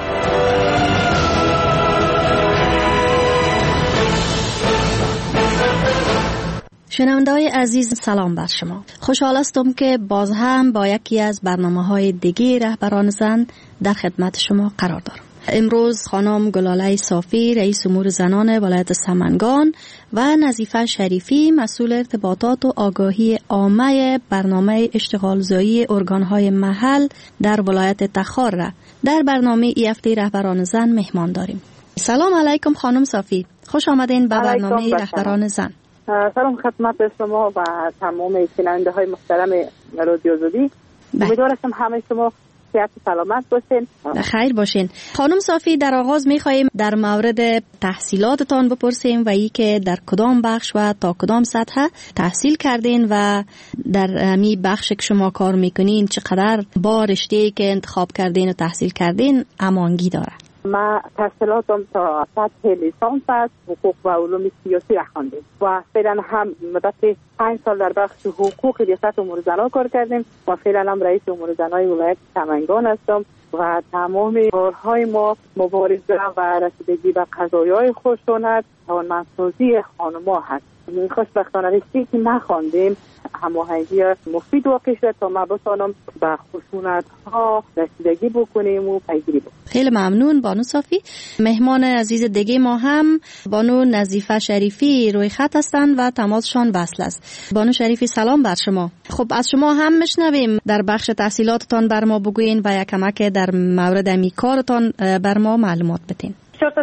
شنونده‌های عزیز، سلام بر شما. خوشحال هستم که باز هم با یکی از برنامه‌های دیگه رهبران زن در خدمت شما قرار دارم. امروز خانم گلاله صافی رئیس امور زنان ولایت سمنگان و نظیفه شریفی مسئول ارتباطات و آگاهی عامه برنامه اشتغالزایی ارگان‌های محل در ولایت تخار را در برنامه ای هفته رهبران زن مهمان داریم. سلام علیکم خانم صافی، خوش آمدین به برنامه رهبران زن. سلام خدمت شما و تمام شنونده های محترم رادیو آزادی. امیدوارم همه شما صحت و سلامت باشین. خیر باشین. خانم صافی، در آغاز می‌خوایم در مورد تحصیلاتتان بپرسیم و ای که در کدام بخش و تا کدام سطح تحصیل کردین و در امی بخش که شما کار میکنین چقدر با رشته‌ای که انتخاب کردین و تحصیل کردین امانگی داره؟ ما تحصیلاتم تا سطح لیسانس است، حقوق و علوم سیاسی را خواندم و فعلا هم مدت 5 سال در بخش حقوق ریاست امور زنان کار کردیم و فعلا هم رئیس امور زنان ولایت سمنگان هستم و تمام کارهای ما مبارزه و رسیدگی به قضایای خشونت توانمندسازی خانم‌ها هست. خوشبختانه رشته‌ای که نخواندیم هماهنگی مفید واقع شد تا ما بتوانم به خشونت‌ها رسیدگی بکنیم و پیگیری بکنیم. خیلی ممنون بانو صافی. مهمان عزیز دیگه ما هم بانو نظیفه شریفی روی خط هستند و تماسشان وصل است. بانو شریفی سلام بر شما. خب از شما هم میشنویم در بخش تحصیلاتتان بر ما بگوین و یک کمک در مورد امی کارتان بر ما معلومات بدین.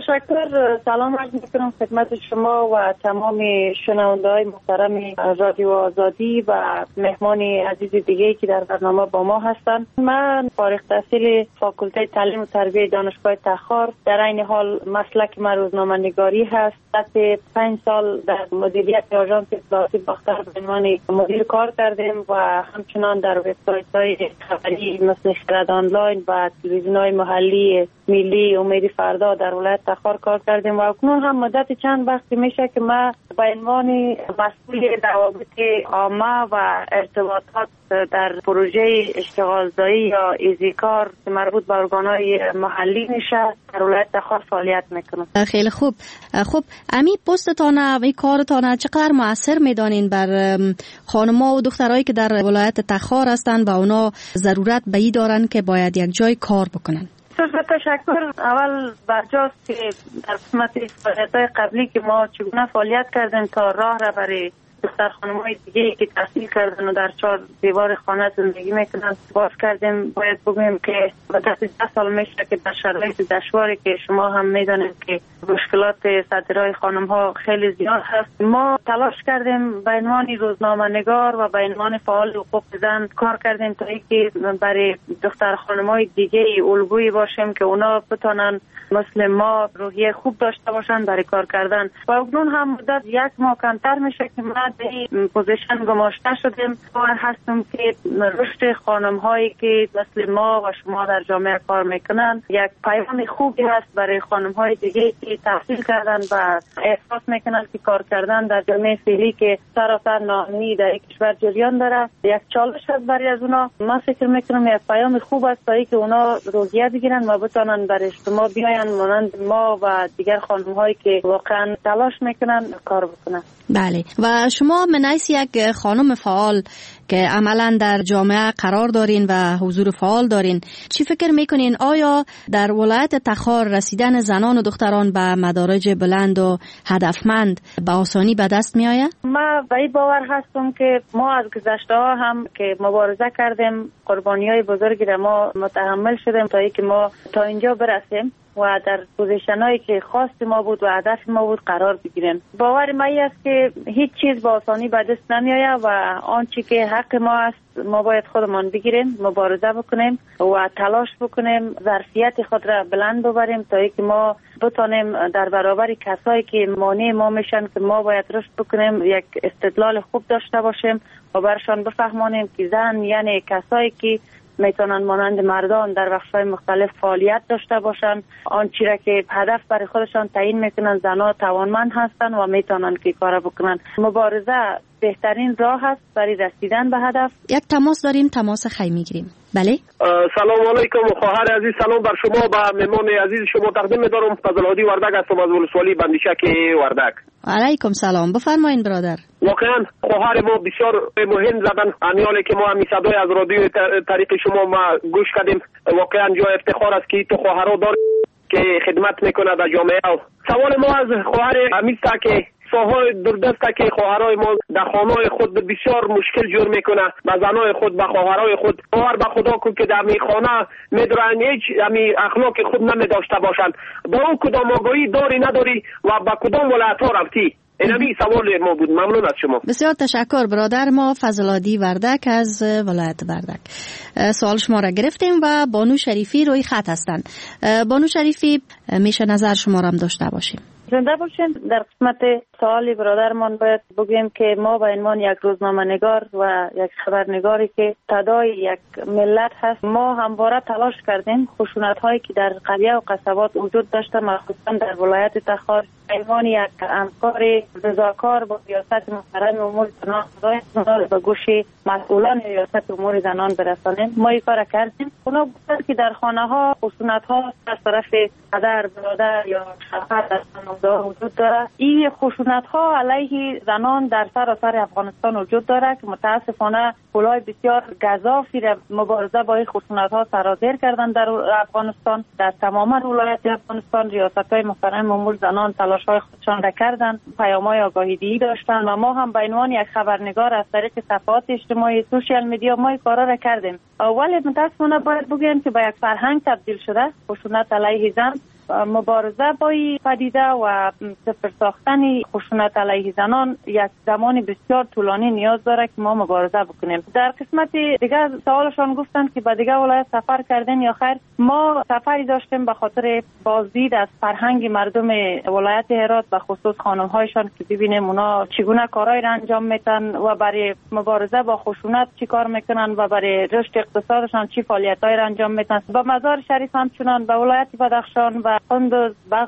تشکر. سلام عرض می‌کنم خدمت شما و تمام شنونده‌های محترم رادیو آزادی و مهمان عزیز دیگه‌ای که در برنامه با ما هستند. من فارغ التحصیل فاکولته تعلیم و تربیت دانشگاه تخار، در عین حال مسلک من روزنامه‌نگاری هست. بعد 5 سال در مدیریت آژانس اطلاعاتی باختر به عنوان مدیر کار کردیم و همچنان در وبسایت‌های خبری مثل خرد آنلاین و تلویزیون‌های محلی ملی امید فردا در ولایت تخار کار کردیم و اکنون هم مدت چند وقتی میشه که ما به عنوان مسئول روابط عامه و ارتباطات در پروژه اشتغالزایی یا ایزیکار که مربوط به ارگانهای محلی میشه در ولایت تخار فعالیت میکنم. خیلی خوب. خب امی پستتان و کارتان چقدر مؤثر میدانین بر خانم‌ها و دخترایی که در ولایت تخار هستند و اونا ضرورت به این دارن که باید یک جای کار بکنن؟ تشکر. اول برجاست که در قسمت فعالیت‌های قبلی که ما چگونه فعالیت کردیم تا راه را برای دختر خانم‌های دیگه که تحصیل کردن و در 4 دیوار خانه زندگی میکنن باز کردیم. باید بگویم که مدت 10 سال میشه که در شرایط دشواری که شما هم میدانید که مشکلات صدرای خانم‌ها خیلی زیاد هست، ما تلاش کردیم به عنوان روزنامه‌نگار و به عنوان فعال حقوق زن کار کردیم تا اینکه برای دختر خانم‌های دیگه الگویی باشیم که اونا بتونن مثل ما روحیه خوب داشته باشن برای کار کردن. و اکنون هم مدت 1 ماه کمتر میشه که ما به این پوزیشن گماشته شدیم. باور هستم که رشد خانم‌هایی که مثل ما و شما در جامعه کار میکنن یک پیام خوبی هست برای خانم‌های دیگه که تحصیل کردن و احساس میکنن که کار کردن در جامعه فعلی که سراسر ناامنی در کشور جریان داره یک چالش است برای از اونا. من فکر میکنم یک پیام خوب است تا اینکه اونا روحیه بگیرن و بتونن در اجتماع بیاین مانند ما و دیگر خانم‌هایی که واقعا تلاش میکنن کار بکنن. بله. و شما من حیث یک خانم فعال که عملا در جامعه قرار دارین و حضور فعال دارین، چی فکر میکنین آیا در ولایت تخار رسیدن زنان و دختران به مدارج بلند و هدفمند به آسانی به دست می آید؟ من به این باور هستم که ما از گذشته ها هم که مبارزه کردیم قربانی های بزرگی را ما متحمل شدیم تا اینکه ما تا اینجا برسیم و در پوزیشن هایی که خواست ما بود و هدف ما بود قرار بگیریم. باور من است که هیچ چیز با آسانی به دست نمیآید و آنچه که حق ما است ما باید خودمان بگیریم، مبارزه بکنیم و تلاش بکنیم ظرفیت خود را بلند ببریم تا اینکه ما بتونیم در برابر کسایی که مانع ما میشن که ما باید رشد بکنیم یک استدلال خوب داشته باشیم و برشان بفهمانیم که زن یعنی کسایی که میتونن مانند مردان در وقت‌های مختلف فعالیت داشته باشن. آنچه را که هدف برای خودشان تعیین میکنن زنها توانمند هستن و میتونن که کار بکنن. مبارزه بهترین راه است برای رسیدن به هدف. یک تماس داریم، تماس خیلی میگیریم. بله. سلام علیکم خواهر عزیز، سلام بر شما و مهمان عزیز شما تقدیم می‌دارم. فضل‌الهادی وردک هستم از ولسوالی بندیشک وردک. علیکم سلام، بفرمایید برادر. واقعا خواهر ما بسیار مهم زدن امیالی که ما همی صدای از رادیو طریق شما ما گوش کردیم. واقعا جای افتخار است که تو خواهرها دارید که خدمت میکنه در جامعه. سوال ما از خواهر امیستا که ساهای دوردسته که خواهرای ما در خانه‌های خود بسیار مشکل جور میکنه و زنای خود به خواهرای خود باور به خدا کن که در می خانه میدرن هیچ امی اخلاق خود نمیداشته باشند. با اون کدام آگاهی داری نداری و با کدام ولایت ها رفتی؟ اینمی سوال ما بود. ممنون از شما. بسیار تشکر برادر ما فضل‌الهادی وردک از ولایت وردک. سوال شما را گرفتیم و بانو شریفی روی خط هستند. بانو شریفی میشه نظر شما را هم داشته باشیم. زنده باشین. در قسمت سوالی برادرمان باید بگویم که ما به عنوان یک روزنامه نگار و یک خبرنگاری که صدای یک ملت هست، ما همواره تلاش کردیم خشونت هایی که در قریه و قصبات وجود داشته مخصوصا در ولایت تخار به عنوان یک همکار رضاکار با ریاست محترم امور زنان به گوش مسئولان ریاست امور زنان برسانیم. ما این کار کردیم. اونا گفتن که در خانه ها خشونت ها از طرف پدر، برادر یا شوهر در خانواده وجود داره. این خشونت ها علیه زنان در سراسر افغانستان وجود داره که متاسفانه پولای بسیار گزافی را مبارزه با این خشونت ها سرازیر کردن در افغانستان. در تمام ولایات افغانستان ریاست های محترم امور زنان تلاش های خودشان را کردن، پیام‌های آگاهی‌دهی داشتن و ما هم به عنوان یک خبرنگار از طریق صفحات اجتماعی سوشال میدیا ما این کارا را کردیم. ولی متاسفانه باید بگیم که به یک فرهنگ تبدیل شده خشونت علیه زن. مبارزه با این پدیده و صفر ساختن خشونت علیه زنان یک زمان بسیار طولانی نیاز داره که ما مبارزه بکنیم. در قسمت دیگه سوالشان گفتن که به دیگه ولایت سفر کردن یا خیر. ما سفری داشتیم به خاطر بازدید از فرهنگ مردم ولایت هرات به خصوص خانم‌هایشان که ببینیم اونا چگونه کارهای را انجام میدن و برای مبارزه با خشونت چی کار میکنن و برای رشد اقتصادشان چی فعالیت‌های را انجام میدن. با مزار شریف همچنان به ولایت بدخشان و قندوز، بغلان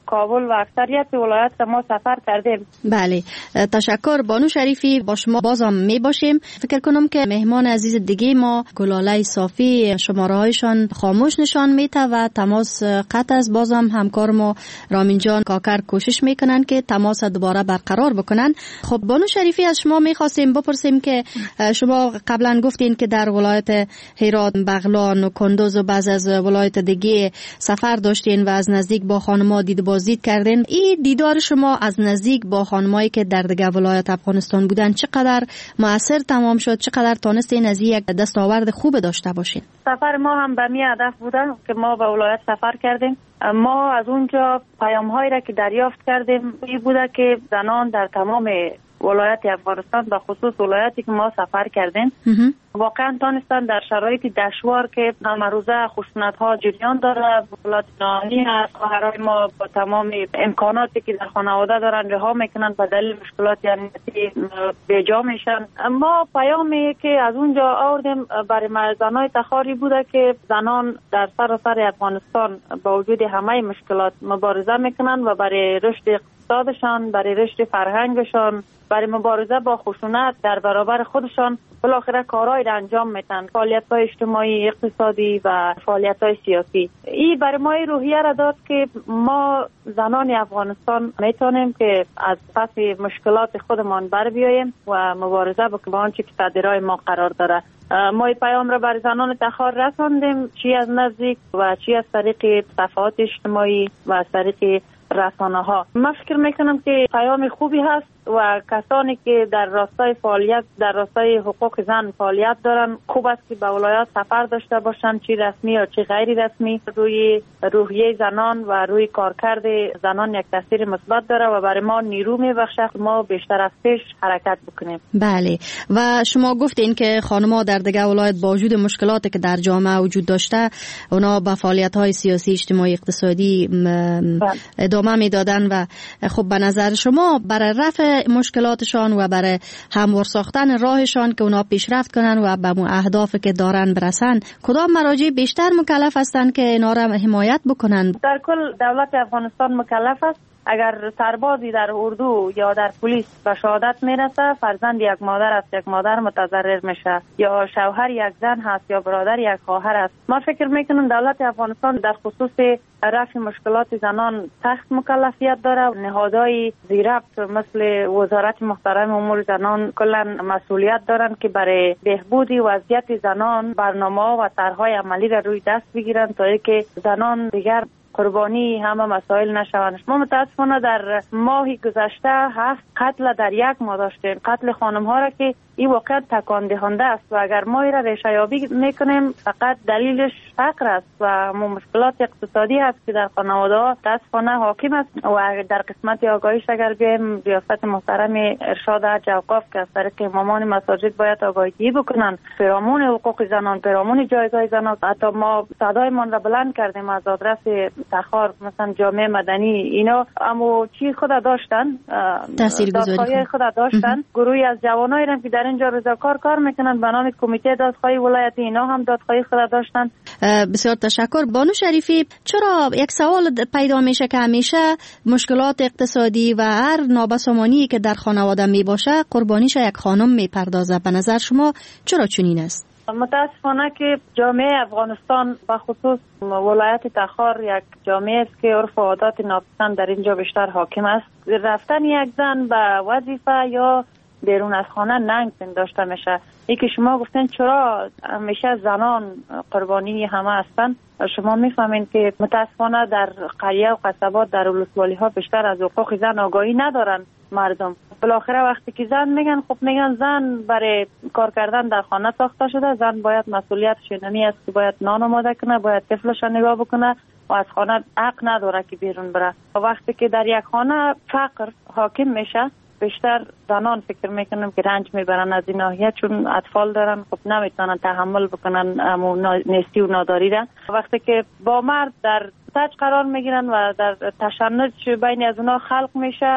کابل و اکثریت ولایت ما سفر کردیم. بله، تشکر بانو شریفی. با شما بازم می باشیم. فکر کنم که مهمان عزیز دیگه ما گلاله صافی شماره هایشان خاموش نشان میده و تماس قطع است. بازم همکار ما رامین جان کاکر کوشش میکنن که تماس دوباره برقرار بکنن. خب بانو شریفی، از شما میخواستیم بپرسیم که شما قبلا گفتین که در ولایت هرات، بغلان و کندوز و بعض از ولایت دیگه سفر داشتین و از نزدیک با خانم‌ها دید بازدید کردین. این دیدار شما از نزدیک با خانمایی که در دیگه ولایت افغانستان بودن چقدر مؤثر تمام شد؟ چقدر تونستین از یک دستاورد خوب داشته باشین؟ سفر ما هم به می هدف بوده که ما به ولایت سفر کردیم. ما از اونجا پیام‌هایی را که دریافت کردیم این بوده که زنان در تمام ولایت افغانستان به خصوص ولایتی که ما سفر کردیم واقعا تانستن در شرایط دشوار که همه روزه خشونت‌ها جریان داره، مشکلات نانی هست، خواهرای ما با تمام امکاناتی که در خانواده دارن رها میکنن به دلیل مشکلات امنیتی بیجا میشن. ما پیامی که از اونجا آوردیم برای زنای تخاری بوده که زنان در سراسر افغانستان با وجود همه مشکلات مبارزه میکنن و برای رشد اقتصادشان، برای رشد فرهنگشان، برای مبارزه با خشونت در برابر خودشان بالاخره کارهای را انجام میدن، فعالیت‌های اجتماعی، اقتصادی و فعالیت‌های سیاسی. این برای ما روحیه را داد که ما زنان افغانستان میتونیم که از پس مشکلات خودمان بر بیاییم و مبارزه با آنچه که تدبیرهای ما قرار داره. ما این پیام را بر زنان تخار رساندیم، چی از نزدیک و چی از طریق صفحات اجتماعی و از طریق رسانه ها. من فکر میکنم که پیام خوبی هست و کسانی که در راستای فعالیت در راستای حقوق زن فعالیت دارن خوب است که به ولایات سفر داشته باشن، چی رسمی یا چی غیر رسمی. روی روحیه زنان و روی کارکرد زنان یک تاثیر مثبت داره و برای ما نیرو میبخشه ما بیشتر از پیش حرکت بکنیم. بله، و شما گفتین که خانم‌ها در دیگه ولایت با وجود مشکلاتی که در جامعه وجود داشته اونا به فعالیت‌های سیاسی، اجتماعی، اقتصادی ادامه میدادن و خب به نظر شما برای رفع مشکلاتشان و برای هموار ساختن راهشان که اونا پیشرفت کنن و به اون اهدافی که دارن برسن کدام مراجع بیشتر مکلف هستند که اینا را حمایت بکنن؟ در کل دولت افغانستان مکلف است. اگر سربازی در اردو یا در پلیس به شهادت میرسه فرزند یک مادر است، یک مادر متضرر میشه، یا شوهر یک زن هست یا برادر یک خواهر است. ما فکر میکنم دولت افغانستان در خصوص رفع مشکلات زنان سخت مکلفیت داره. نهادهای زیربط مثل وزارت محترم امور زنان کلا مسئولیت دارن که برای بهبود وضعیت زنان برنامه و طرحهای عملی را روی دست بگیرن تا اینکه زنان دیگر قربانی همه مسائل نشوند. ما متاسفانه در ماهی گذشته 7 قتل در یک ماه داشتیم، قتل خانم ها را که این واقعا تکان دهنده است و اگر ما این را ریشه یابی میکنیم فقط دلیلش فقر است و مشکلات اقتصادی است که در خانواده ها متاسفانه حاکم است. و در قسمت آگاهیش اگر بیایم ریاست محترم ارشاد حج اوقاف که از طریق امامان مساجد باید آگاهی بکنن پیرامون حقوق زنان، پیرامون جایگاه زنان. حتی ما صدایمان را بلند کردیم از آدرس تخار مثلا جامعه مدنی اینا اما چی خود داشتن دادخواهی خود داشتن. گروهی از جوانایی هم که در اینجا رضاکار کار میکنن به نام کمیته دادخواهی ولایتی اینا هم دادخواهی خود داشتن. بسیار تشکر. بانو شریفی، چرا یک سوال پیدا میشه که همیشه مشکلات اقتصادی و هر نابسامانی که در خانواده میباشه قربانیش یک خانم میپردازه؟ به نظر شما چرا چنین است؟ متاسفانه که جامعه افغانستان به خصوص ولایت تخار یک جامعه است که عرف و عادات ناپسند در اینجا بیشتر حاکم است. رفتن یک زن به وظیفه یا بیرون از خانه ننگ پنداشته میشه. ای که شما گفتن چرا همیشه زنان قربانی همه هستن، شما میفهمین که متاسفانه در قریه و قصبات در ولسوالی ها بیشتر از حقوق زن آگاهی ندارن مردم. بالاخره وقتی که زن میگن خب میگن زن برای کار کردن در خانه ساخته شده، زن باید مسئولیتش اینمی است که باید نان آماده کنه، باید طفلش نگاه بکنه و از خانه حق نداره که بیرون بره. وقتی که در یک خانه فقر حاکم میشه بیشتر زنان فکر میکنم که رنج میبرن از این ناحیه، چون اطفال دارن خب نمیتونن تحمل بکنن نیستی و ناداری را. وقتی که با مرد در تاج قرار میگیرن و در تشنج بین از اونا خلق میشه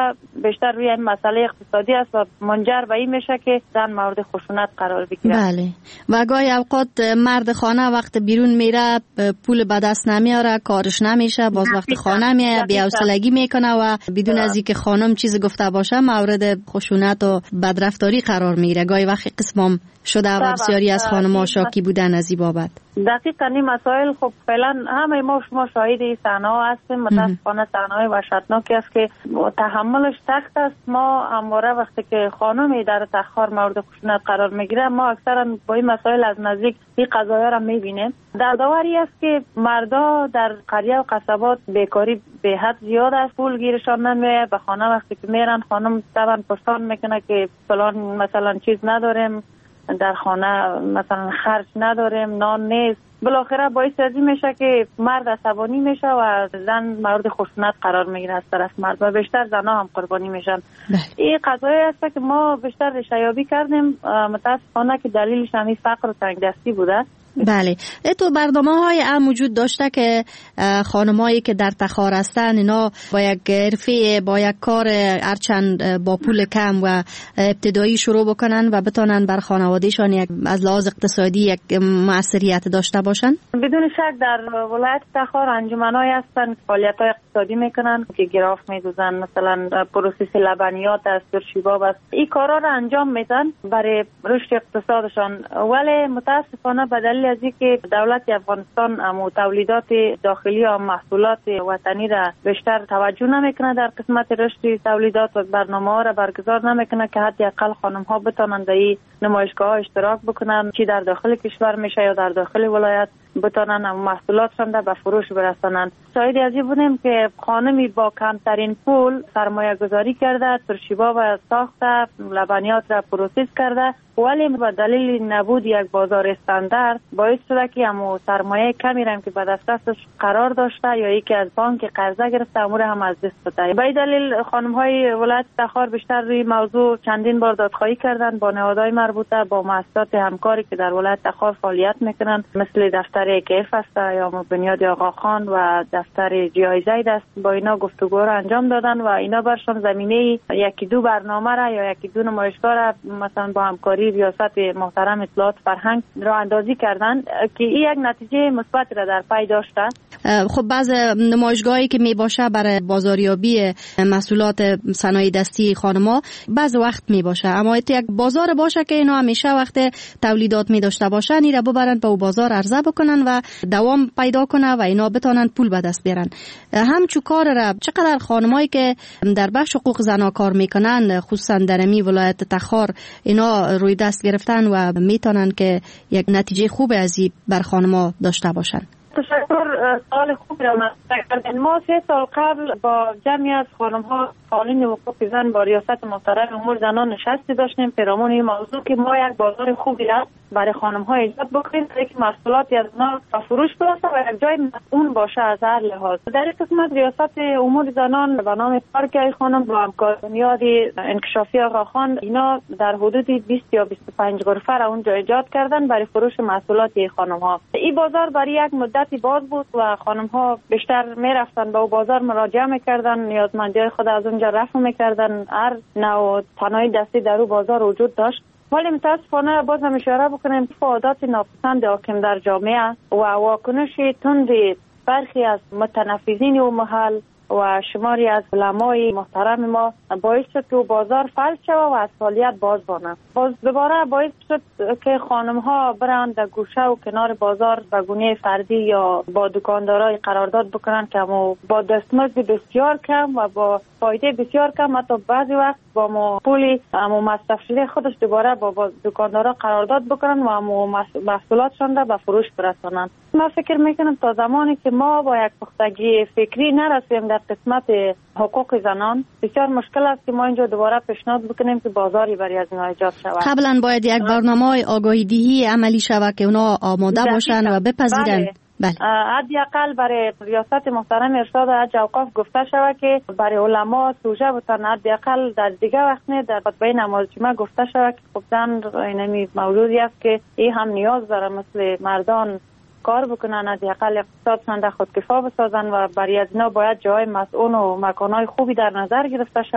بیشتر روی مسئله اقتصادی است و منجر به این میشه که زن مورد خشونت قرار بگیره. بله. و گاهی اوقات مرد خانه وقت بیرون میره پول به دست نمیاره، کارش نمیشه، باز وقت خانه میاد بی‌حوصلگی میکنه و بدون از اینکه خانم چیز گفته باشه مورد خشونت و بدرفتاری قرار میگیره. گاهی وقت قسمم شده و بسیاری از خانم‌ها شاکی بودن از این بابت. دقیقاً این مسائل خب فعلا همه ما شما شاهد این صحنه‌ها هستیم. متأسفانه صحنه‌های وحشتناکی است که تحملش سخت است. ما همواره وقتی که خانمی در تخار مورد خشونت قرار میگیره ما اکثرا با این مسائل از نزدیک این قضایا را میبینیم. دردآوری است که مردا در قریه و قصبات بیکاری به حد زیاد است، پول گیرشان نمیاد. به خانه وقتی که میرن خانم طبعا پرسان میکنه که فلان مثلا چیز نداریم در خانه، مثلا خرج نداریم، نان نیست. بالاخره باعث ازی میشه که مرد عصبانی میشه و زن مورد خشونت قرار میگیره از طرف مرد و بیشتر زنها هم قربانی میشن. این قضایی است که ما بیشتر ریشه‌یابی کردیم، متاسفانه که دلیلش همین فقر و تنگدستی بوده. بله. تو برنامه‌های هم وجود داشته که خانمایی که در تخار هستن اینا با یک حرفه با یک کار هرچند با پول کم و ابتدایی شروع بکنن و بتونن بر خانوادهشان یک از لحاظ اقتصادی یک موثریت داشته باشن؟ بدون شک در ولایت تخار انجمن‌هایی هستن که فعالیت‌های اقتصادی میکنن که گراف میدوزن، مثلا پروسس لبنیات است، ترشیباب است. این کارا رو انجام میدن برای رشد اقتصادشان، ولی متاسفانه به دلیل از اینکه دولت افغانستان تولیدات داخلی و محصولات وطنی را بیشتر توجه نمیکنه در قسمت رشد تولیدات و برنامه‌ها را برگزار نمیکنه که حداقل خانم‌ها بتونن در این نمایشگاه‌ها اشتراک بکنن، چی در داخل کشور میشه یا در داخل ولایت، بتونن محصولاتشان را به فروش برسانن. شاهد از این بودیم که خانمی با کمترین پول سرمایه گذاری کرده، ترشیباب و ساخته، لبنیات را پروسس کرده، ولی به دلیل نبود یک بازار استاندارد باعث شده که همون سرمایه کمی را که به دسترسش قرار داشته یا یکی از بانک قرضه گرفته امور هم از دست بده. به دلیل خانم‌های ولایت تخار بیشتر روی موضوع چندین بار دادخواهی کردن با نهادهای مربوطه، با مؤسسات همکاری که در ولایت تخار فعالیت میکنن، مثل دفتر کیف است یا بنیاد آقا خان و دفتر جایزه است. با اینا گفتگو را انجام دادن و اینا برشان زمینه یکی دو برنامه را یا یکی دو نمایشگاه را مثلا با همکاری ریاست محترم اطلاعات فرهنگ راه اندازی کردن که این یک نتیجه مثبت را در پی داشته. خب بعض نمایشگاهی که می باشه برای بازاریابی محصولات صنایع دستی خانم‌ها بعض وقت می باشه، اما یک بازار باشه که اینا همیشه وقت تولیدات می داشته باشن این را ببرن به بازار عرضه بکنن و دوام پیدا کنه و اینا بتونن پول به دست بیارن. همچو کار را چقدر خانمایی که در بخش حقوق زنا کار میکنن خصوصا در می ولایت تخار اینا روی دست گرفتن و میتونن که یک نتیجه خوب از این بر خانم‌ها داشته باشن. تشکر، سوال خوبی را مطرح کردین. ما 3 سال قبل با جمعی از خانم‌ها قانون حقوق زن با ریاست محترم امور زنان نشستی داشتیم پیرامون این موضوع که ما یک بازار خوبی را برای خانم‌ها ایجاد بکنیم که محصولاتی از ما به فروش برسه و یک جای مسئول باشه از هر لحاظ. در این قسمت ریاست امور زنان به نام پارک خانم با همکاری بنیاد انکشافی آقا خان اینا در حدود 20 یا 25 غرفه را اونجا ایجاد کردن برای فروش محصولات خانم‌ها. این بازار برای یک مدتی باز بود و خانم‌ها بیشتر میرفتن به بازار مراجعه می‌کردن، نیازمندی‌های خود از اونجا رفع می‌کردن. هر نوع صنایع دستی در اون بازار وجود داشت. ولی متاسفانه باز هم اشاره بکنیم که عادات ناپسند حاکم در جامعه و واکنش تند برخی از متنفذین و محل و شماری از علمای محترم ما باعث شد که بازار فلج شود و از فعالیت باز ماند. باز دوباره باعث شد که خانم ها برند در گوشه و کنار بازار به گونه فردی یا با دکاندارای قرارداد بکنن که با دستمزد بسیار کم و با فایده بسیار کم، حتی بعضی وقت با پولی مصرف شده خودش دوباره با دکاندارا قرارداد بکنن و محصولاتشان را به فروش برسانند. من فکر میکنم تا زمانی که ما با یک پختگی فکری نرسیم در قسمت حقوق زنان بسیار مشکل است که ما اینجا دوباره پیشنهاد بکنیم که بازاری برای از اینا ایجاد شود. قبلا باید یک برنامه آگاهی دهی عملی شود که اونا آماده باشن و بپذیرن. بله. حداقل برای ریاست محترم ارشاد حج اوقاف گفته شود که برای علما سوژه بودن، حداقل در دیگه وقت نه در خطبه نماز جمعه گفته شود که خب زن اینمی موضوعی است که این هم نیاز داره مثل مردان کار بکنن، حداقل اقتصادشان را خودکفا بسازن و برای از اینا باید جای مسئول و مکانهای خوبی در نظر گرفته شود.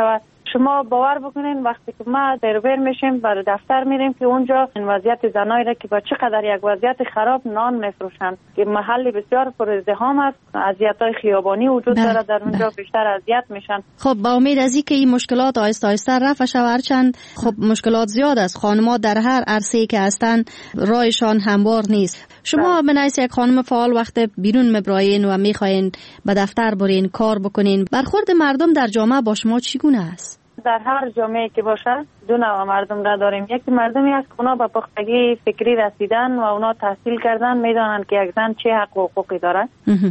شما باور بکنین وقتی که ما دربر میشیم برای دفتر میریم که اونجا این وضعیت زنایی را که با چقدر یک وضعیت خراب نان میفروشند که محل بسیار پر ازدحام است، اذیت‌های خیابانی وجود داره در اونجا، بیشتر اذیت میشن. خب با امید از اینکه این مشکلات آهسته آهسته رفع شود، هرچند خب مشکلات زیاد است، خانم‌ها در هر عرصه‌ای که هستن راهشان هموار نیست. شما به نحیث یک خانم فعال وقت بیرون مبراین و میخواین به دفتر برین کار بکنین، برخورد مردم در جامعه با شما چگونه است؟ در هر جامعه که باشه دو نوع مردم را داریم. یکی مردمی است که اونا به پختگی فکری رسیدن و اونا تحصیل کردن، میدانند که یک زن چه حق و حقوقی داره.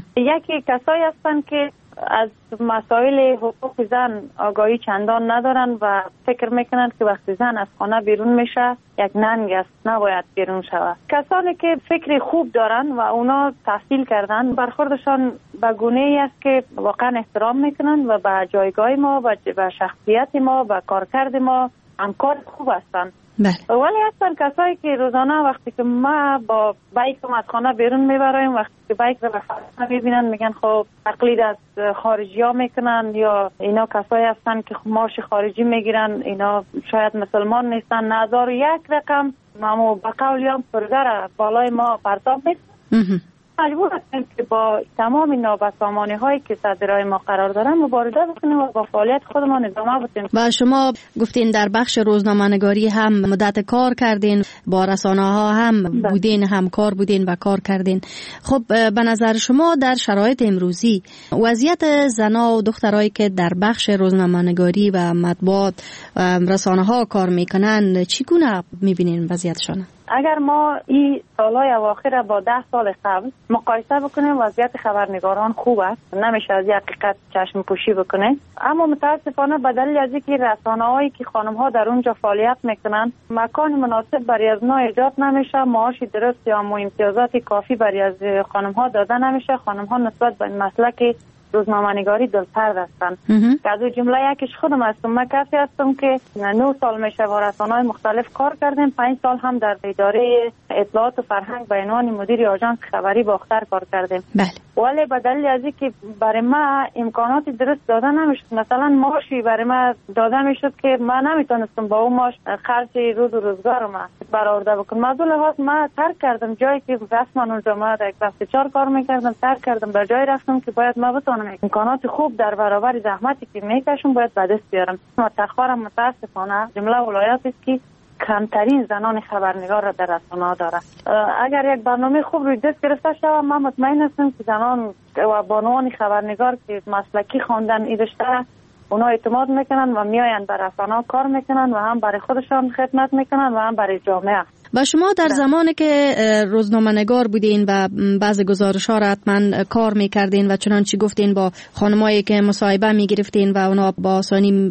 یکی کسایی هستند که از مسائل حقوق زن آگاهی چندان ندارن و فکر میکنند که وقتی زن از خانه بیرون میشه یک ننگ است، نباید بیرون شود. کسانی که فکر خوب دارن و اونا تحصیل کردن، برخوردشان به گونه‌ای است که واقعا احترام میکنن و به جایگاه ما و به شخصیت ما و کارکرد ما همکار خوب هستن. ولی هستن کسایی که روزانه وقتی که ما با بایکم از خانه بیرون میبرایم، وقتی که بایک رو به خانه میبینن میگن خب تقلید از خارجی ها میکنن، یا اینا کسایی هستن که معاش خارجی میگیرن، اینا شاید مسلمان نیستن، نظر یک رقم ما به قولی هم پرده بالای ما پرتاب میکنن. مجبور هستیم که با تمام نابسامانی هایی که صدرهای ما قرار دارن مبارزه بکنیم و با فعالیت خودمان ادامه بدیم. و شما گفتین در بخش روزنامه‌نگاری هم مدت کار کردین، با رسانه ها هم بودین، همکار بودین و کار کردین. خب به نظر شما در شرایط امروزی وضعیت زنا و دخترایی که در بخش روزنامه‌نگاری و مطبوعات و رسانه ها کار میکنن چگونه میبینین وضعیتشون؟ اگر ما این سالهای اواخر با 10 سال قبل مقایسه بکنیم، وضعیت خبرنگاران خوب است، نمیشه از حقیقت چشم پوشی بکنه. اما متاسفانه به دلیل از اینکه رسانه‌هایی که خانم‌ها در اونجا فعالیت میکنن مکان مناسب برای از نوع ایجاد نمیشه، معاش درست یا امتیازات کافی برای از خانم‌ها داده نمیشه. خانم‌ها نسبت به این مسلک روزنامه‌نگاری دلسرد هستن. که از جمله یکیش خودم هستم. من کسی هستم که 9 سال میشه با رسانه‌های مختلف کار کردم، 5 سال هم در اداره اطلاعات و فرهنگ به عنوان مدیر آژانس خبری باختر کار کردم. ولی به دلیل از اینکه برای ما امکانات درست داده نمیشد، مثلا معاشی برای ما داده میشد که من نمیتونستم با اون معاش خرج روز و روزگار ما برآورده بکنم. از اون لحاظ ما ترک کردم جایی که رسما اونجا ما در یک 4 کار میکردم، ترک کردم، به جای رفتم که باید ما بتونم امکانات خوب در برابر زحمتی که میکشم باید به دست بیارم. متأخرم متاسفانه جمله ولایت است که کمترین زنان خبرنگار را در رسانه‌ها داره. اگر یک برنامه خوب روی دست گرفته شود، من مطمئن هستم که زنان و بانوان خبرنگار که مسلکی خواندن ای بیشتر اونا اعتماد میکنن و میآیند بر رسانه‌ها کار میکنن و هم برای خودشان خدمت میکنن و هم برای جامعه. و شما در زمانی که روزنامه‌نگار بودین و بعضی گزارش‌ها را حتما کار می‌کردین و چنانچه گفتین با خانمایی که مصاحبه می‌گرفتین و اونا با آسانی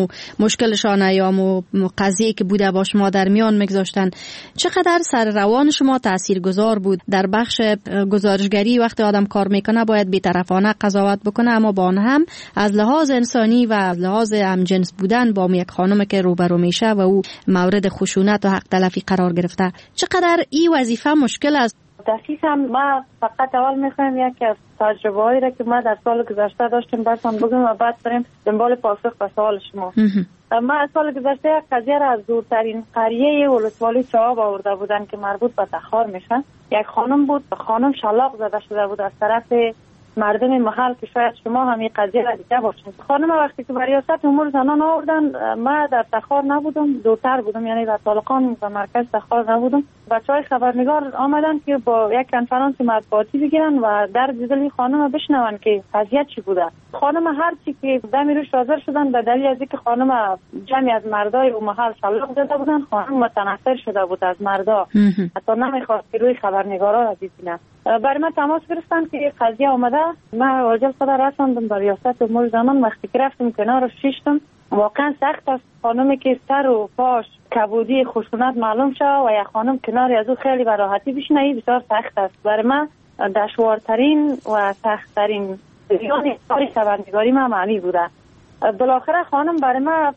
مشکلشان یا قضیه که بوده با شما در میان می‌گذاشتن، چقدر سر روان شما تاثیرگذار بود؟ در بخش گزارشگری وقتی آدم کار میکنه باید بی‌طرفانه قضاوت بکنه، اما با آن هم از لحاظ انسانی و از لحاظ همجنس بودن با یک خانم که روبرو میشه و او مورد خشونت و حق تلفی قرار گرفته، چقدر این وظیفه مشکل است؟ دقیقاً ما فقط اول میخوایم یکی از تجربه هایی را که ما در سال گذشته داشتیم براتون بگم و بعد بریم دنبال پاسخ به سوال شما. ما سال گذشته یک قضیه را از دورترین قریه ولسوالی چاب آورده بودن که مربوط به تخار میشه. یک خانم بود، خانم شلاق زده شده بود از طرف مردم محل که شاید شما هم این قضیه را دیده باشید. خانم وقتی که ریاست امور زنان آوردن، ما در تخار نبودم، دورتر بودم، یعنی در طالقان و مرکز تخار نبودم. بچهای خبرنگار آمدن که با یک کنفرانس مطبوعاتی بگیرن و در دل خانم بشنون که قضیه چی بوده. خانم هر چی که دمی روش حاضر شدن به دلیل از اینکه خانم جمعی از مردای اون محل شلاق زده بودن، خانم متنفر شده بود از مردا، حتی نمیخواست که روی خبرنگارا را ببینه. برای من تماس گرفتن که قضیه آمده. من واجب خدا رساندم به ریاست امور زنان. وقتی که رفتم کنار شیشتم، واقعا سخت است خانمی که سر و پاش کبودی خشونت معلوم شد و یک خانم کناری از او خیلی به راحتی بشینه، این بسیار سخت است. برای من دشوارترین و سختترین جریان کار خبرنگاری من معنی بوده. بالاخره خانم برای من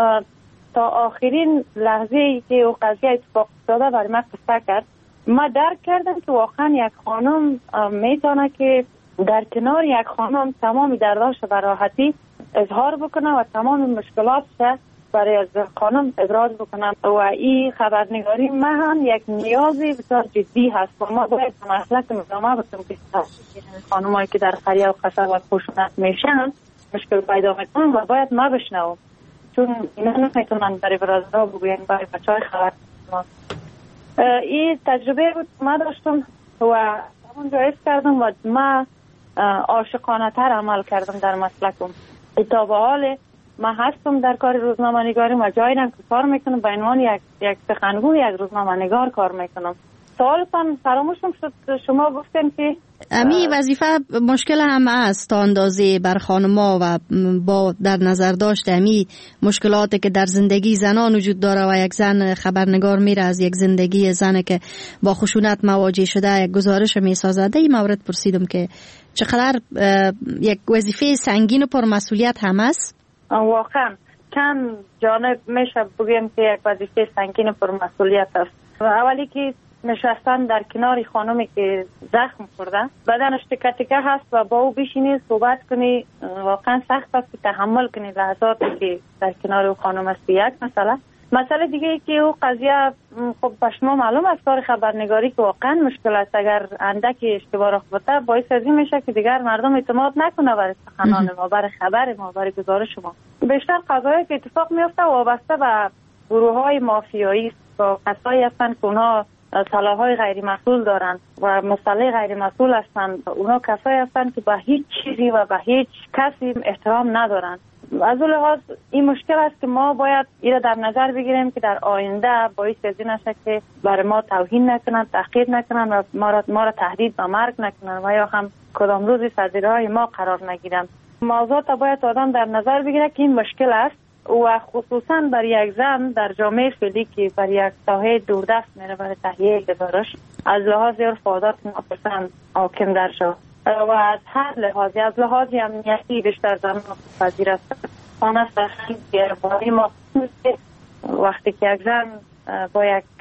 تا آخرین لحظه که او قضیه اتفاق افتاده برای من قصه کرد. ما درک کردم که واقعا یک خانم میتونه که در کنار یک خانم تمامی درداش و راحتی اظهار بکنه و تمام مشکلاتش برای از خانم ابراز بکنم و این خبرنگاری ما هم یک نیازی بسیار جدی هست و ما باید مسئله ادامه بدیم که خانمایی که در قریه و قصر و خشونت میشن مشکل پیدا میکنن و باید ما بشنوم، چون اینا نمیتونن برای برادرها بگوین برای بچه های خبر ما. این تجربه بود ما داشتم و اونجا حس کردم و ما عاشقانه تر عمل کردم در مسلکم. تا به حال ما هستم در کار روزنامه نگاری و جاییم که کار میکنم به عنوان یک سخنگوی یک روزنامه نگار کار میکنم. سوالتان فراموشم شد، شما گفتین که امی وظیفه مشکل هم است تا اندازه بر خانم‌ها و با در نظر داشت امی مشکلاتی که در زندگی زنان وجود داره و یک زن خبرنگار میره از یک زندگی زنی که با خشونت مواجه شده یک گزارش میسازد. این مورد پرسیدم که چقدر یک وظیفه سنگین و پرمسئولیت هم است. واقعا چند جانب میشه بگیم که یک وظیفه سنگین و پرمسئولیت است. اولی که نشستن در کنار خانمی که زخم خورده، بدنش تکه تکه هست و با او بشینی صحبت کنی، واقعا سخت است که تحمل کنی لحظاتی که در کنار او خانم است. یک مسئله دیگه ای که او قضیه خب به شما معلوم است کار خبرنگاری که واقعا مشکل است. اگر اندکی اشتباه رخ بده باعث از این میشه که دیگر مردم اعتماد نکنه برای سخنان ما، برای خبر ما، برای گزارش ما. بیشتر قضایی که اتفاق میفته وابسته به گروه‌های مافیایی و کسایی هستند که اونها سلاح‌های غیر مسئول دارند و مسلح غیر مسئول هستند. اونا کسایی هستند که به هیچ چیزی و به هیچ کسی احترام ندارند. از اون لحاظ این مشکل است که ما باید این را در نظر بگیریم که در آینده باعث از این است که برای ما توهین نکنند، تحقیر نکنند و ما را تهدید به مرگ نکنند و یا هم کدام روزی سرزیرهای ما قرار نگیرند. موضوع تا باید آدم در نظر بگیره که این مشکل است و خصوصا برای یک زن در جامعه فعلی که برای یک ساحه دوردست میره برای تهیه گزارش از لحاظ عرف و عادات ناپسند حاکم در شد و از هر لحاظی، از لحاظ امنیتی بیشتر زن پذیر است. آن است درباره ما وقتی که یک زن با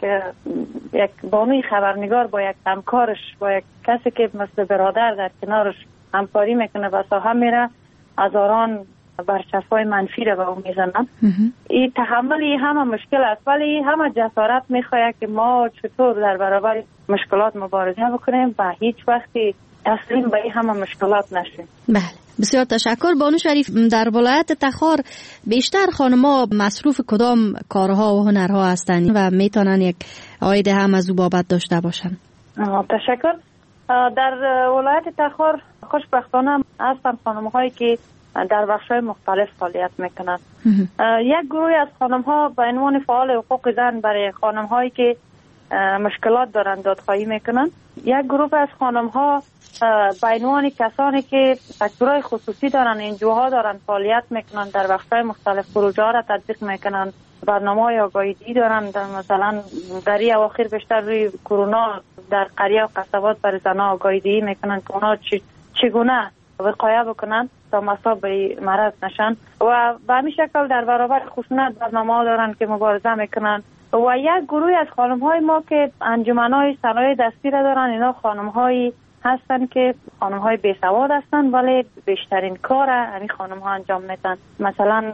یک بانوی خبرنگار با یک همکارش با یک کسی که مثل برادر در کنارش همکاری میکنه و ساحه میره هزاران برچسب‌های منفی را به اون میزنن. این تحملی همه مشکل است ولی همه جسارت میخواهد که ما چطور در برابر مشکلات مبارزه بکنیم و هیچ وقتی تسلیم به این همه مشکلات نشیم. بله، بسیار تشکر. بانو شریف، در ولایت تخار بیشتر خانم‌ها مصروف کدام کارها و هنرها هستند و میتونن یک عاید هم از او بابت داشته باشن؟ تشکر. در ولایت تخار خوشبختانه هستند خانم‌هایی که در بخش‌های مختلف فعالیت میکنند. یک گروه از خانم‌ها به عنوان فعال حقوق زن برای خانم‌هایی که مشکلات دارند دادخواهی میکنند. یک گروه از خانم‌ها به عنوان کسانی که سکتورهای خصوصی دارند، انجوها دارند، فعالیت میکنند، در بخش‌های مختلف پروژه‌ها را تطبیق میکنند، برنامه‌های آگاهی دارند. مثلا در این اواخر بیشتر روی کرونا در قریه و قصبات برای زنان آگاهی میکنند که اونا چگونه وقایه بکنند تا مصاب به مرض نشن و به همین شکل در برابر خشونت برنامه‌ها دارند که مبارزه میکنند. و یک گروه از خانم‌های ما که انجمن‌های صنایع دستی را دارند، اینا خانم‌هایی هستند که خانم‌های بیسواد هستند ولی بیشترین کار همین خانم‌ها انجام میدن. مثلا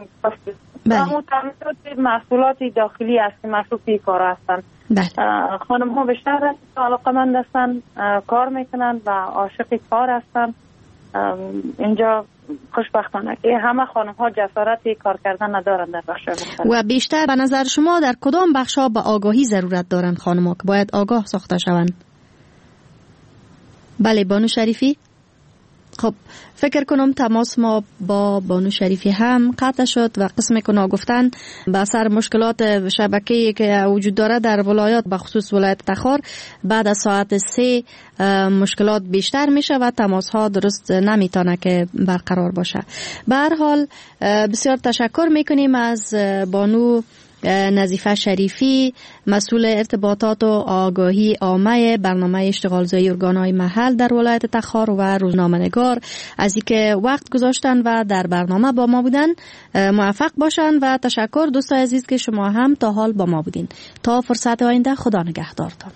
محصولات داخلی است که مصروف این کار هستند. خانم‌ها بیشتر علاقه‌مند هستند، کار میکنند و عاشق کار هستند. اینجا خوشبختانه که همه خانم‌ها جسارت کار کردن ندارند در بخش مختلف. و بیشتر به نظر شما در کدام بخش‌ها به آگاهی ضرورت دارند خانم‌ها که باید آگاه ساخته شوند؟ بله بانو شریفی. خب فکر کنم تماس ما با بانو شریفی هم قطع شد و قسم که گفتن به اثر مشکلات شبکه‌ای که وجود داره در ولایات به خصوص ولایت تخار بعد از ساعت 3 مشکلات بیشتر میشه و تماس ها درست نمیتونه که برقرار باشه. به هر حال بسیار تشکر میکنیم از بانو نظیفه شریفی، مسئول ارتباطات و آگاهی عامه برنامه اشتغالزایی ارگان‌های محل در ولایت تخار و روزنامه‌نگار، از اینکه وقت گذاشتن و در برنامه با ما بودن. موفق باشن و تشکر دوستان عزیز که شما هم تا حال با ما بودین. تا فرصت آینده، خدا نگهدارتان.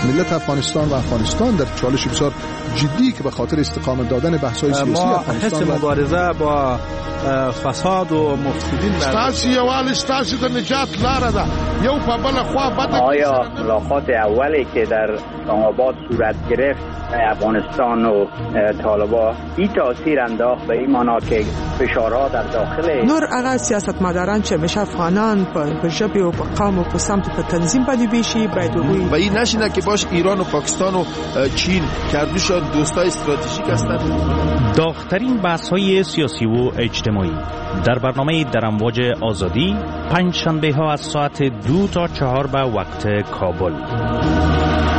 ملت افغانستان و افغانستان در چالش بسیار جدی که به خاطر استقامت دادن بحث‌های سیاسی افغانستان ما مبارزه با فساد و مفسدین ستاسو یوال ستاسو د نجات لاره ده یو په بل خوا بده. آیا ملاقات اولی که در اسلام آباد صورت گرفت افغانستان و طالبان این تاثیر انداخت به این معنا که فشارها در داخل نور هغه سیاستمداران چې همیشه افغانان په ژبه او په قوم او په سمت په تنظیم باندې بیشي باید وی و این نشینه که باش ایران و پاکستان و چین کردوشان دوستای استراتژیک هستند. داغ‌ترین بحث‌های سیاسی و اجتماعی در برنامه در امواج آزادی پنج شنبه ها از ساعت 2 تا 4 به وقت کابل.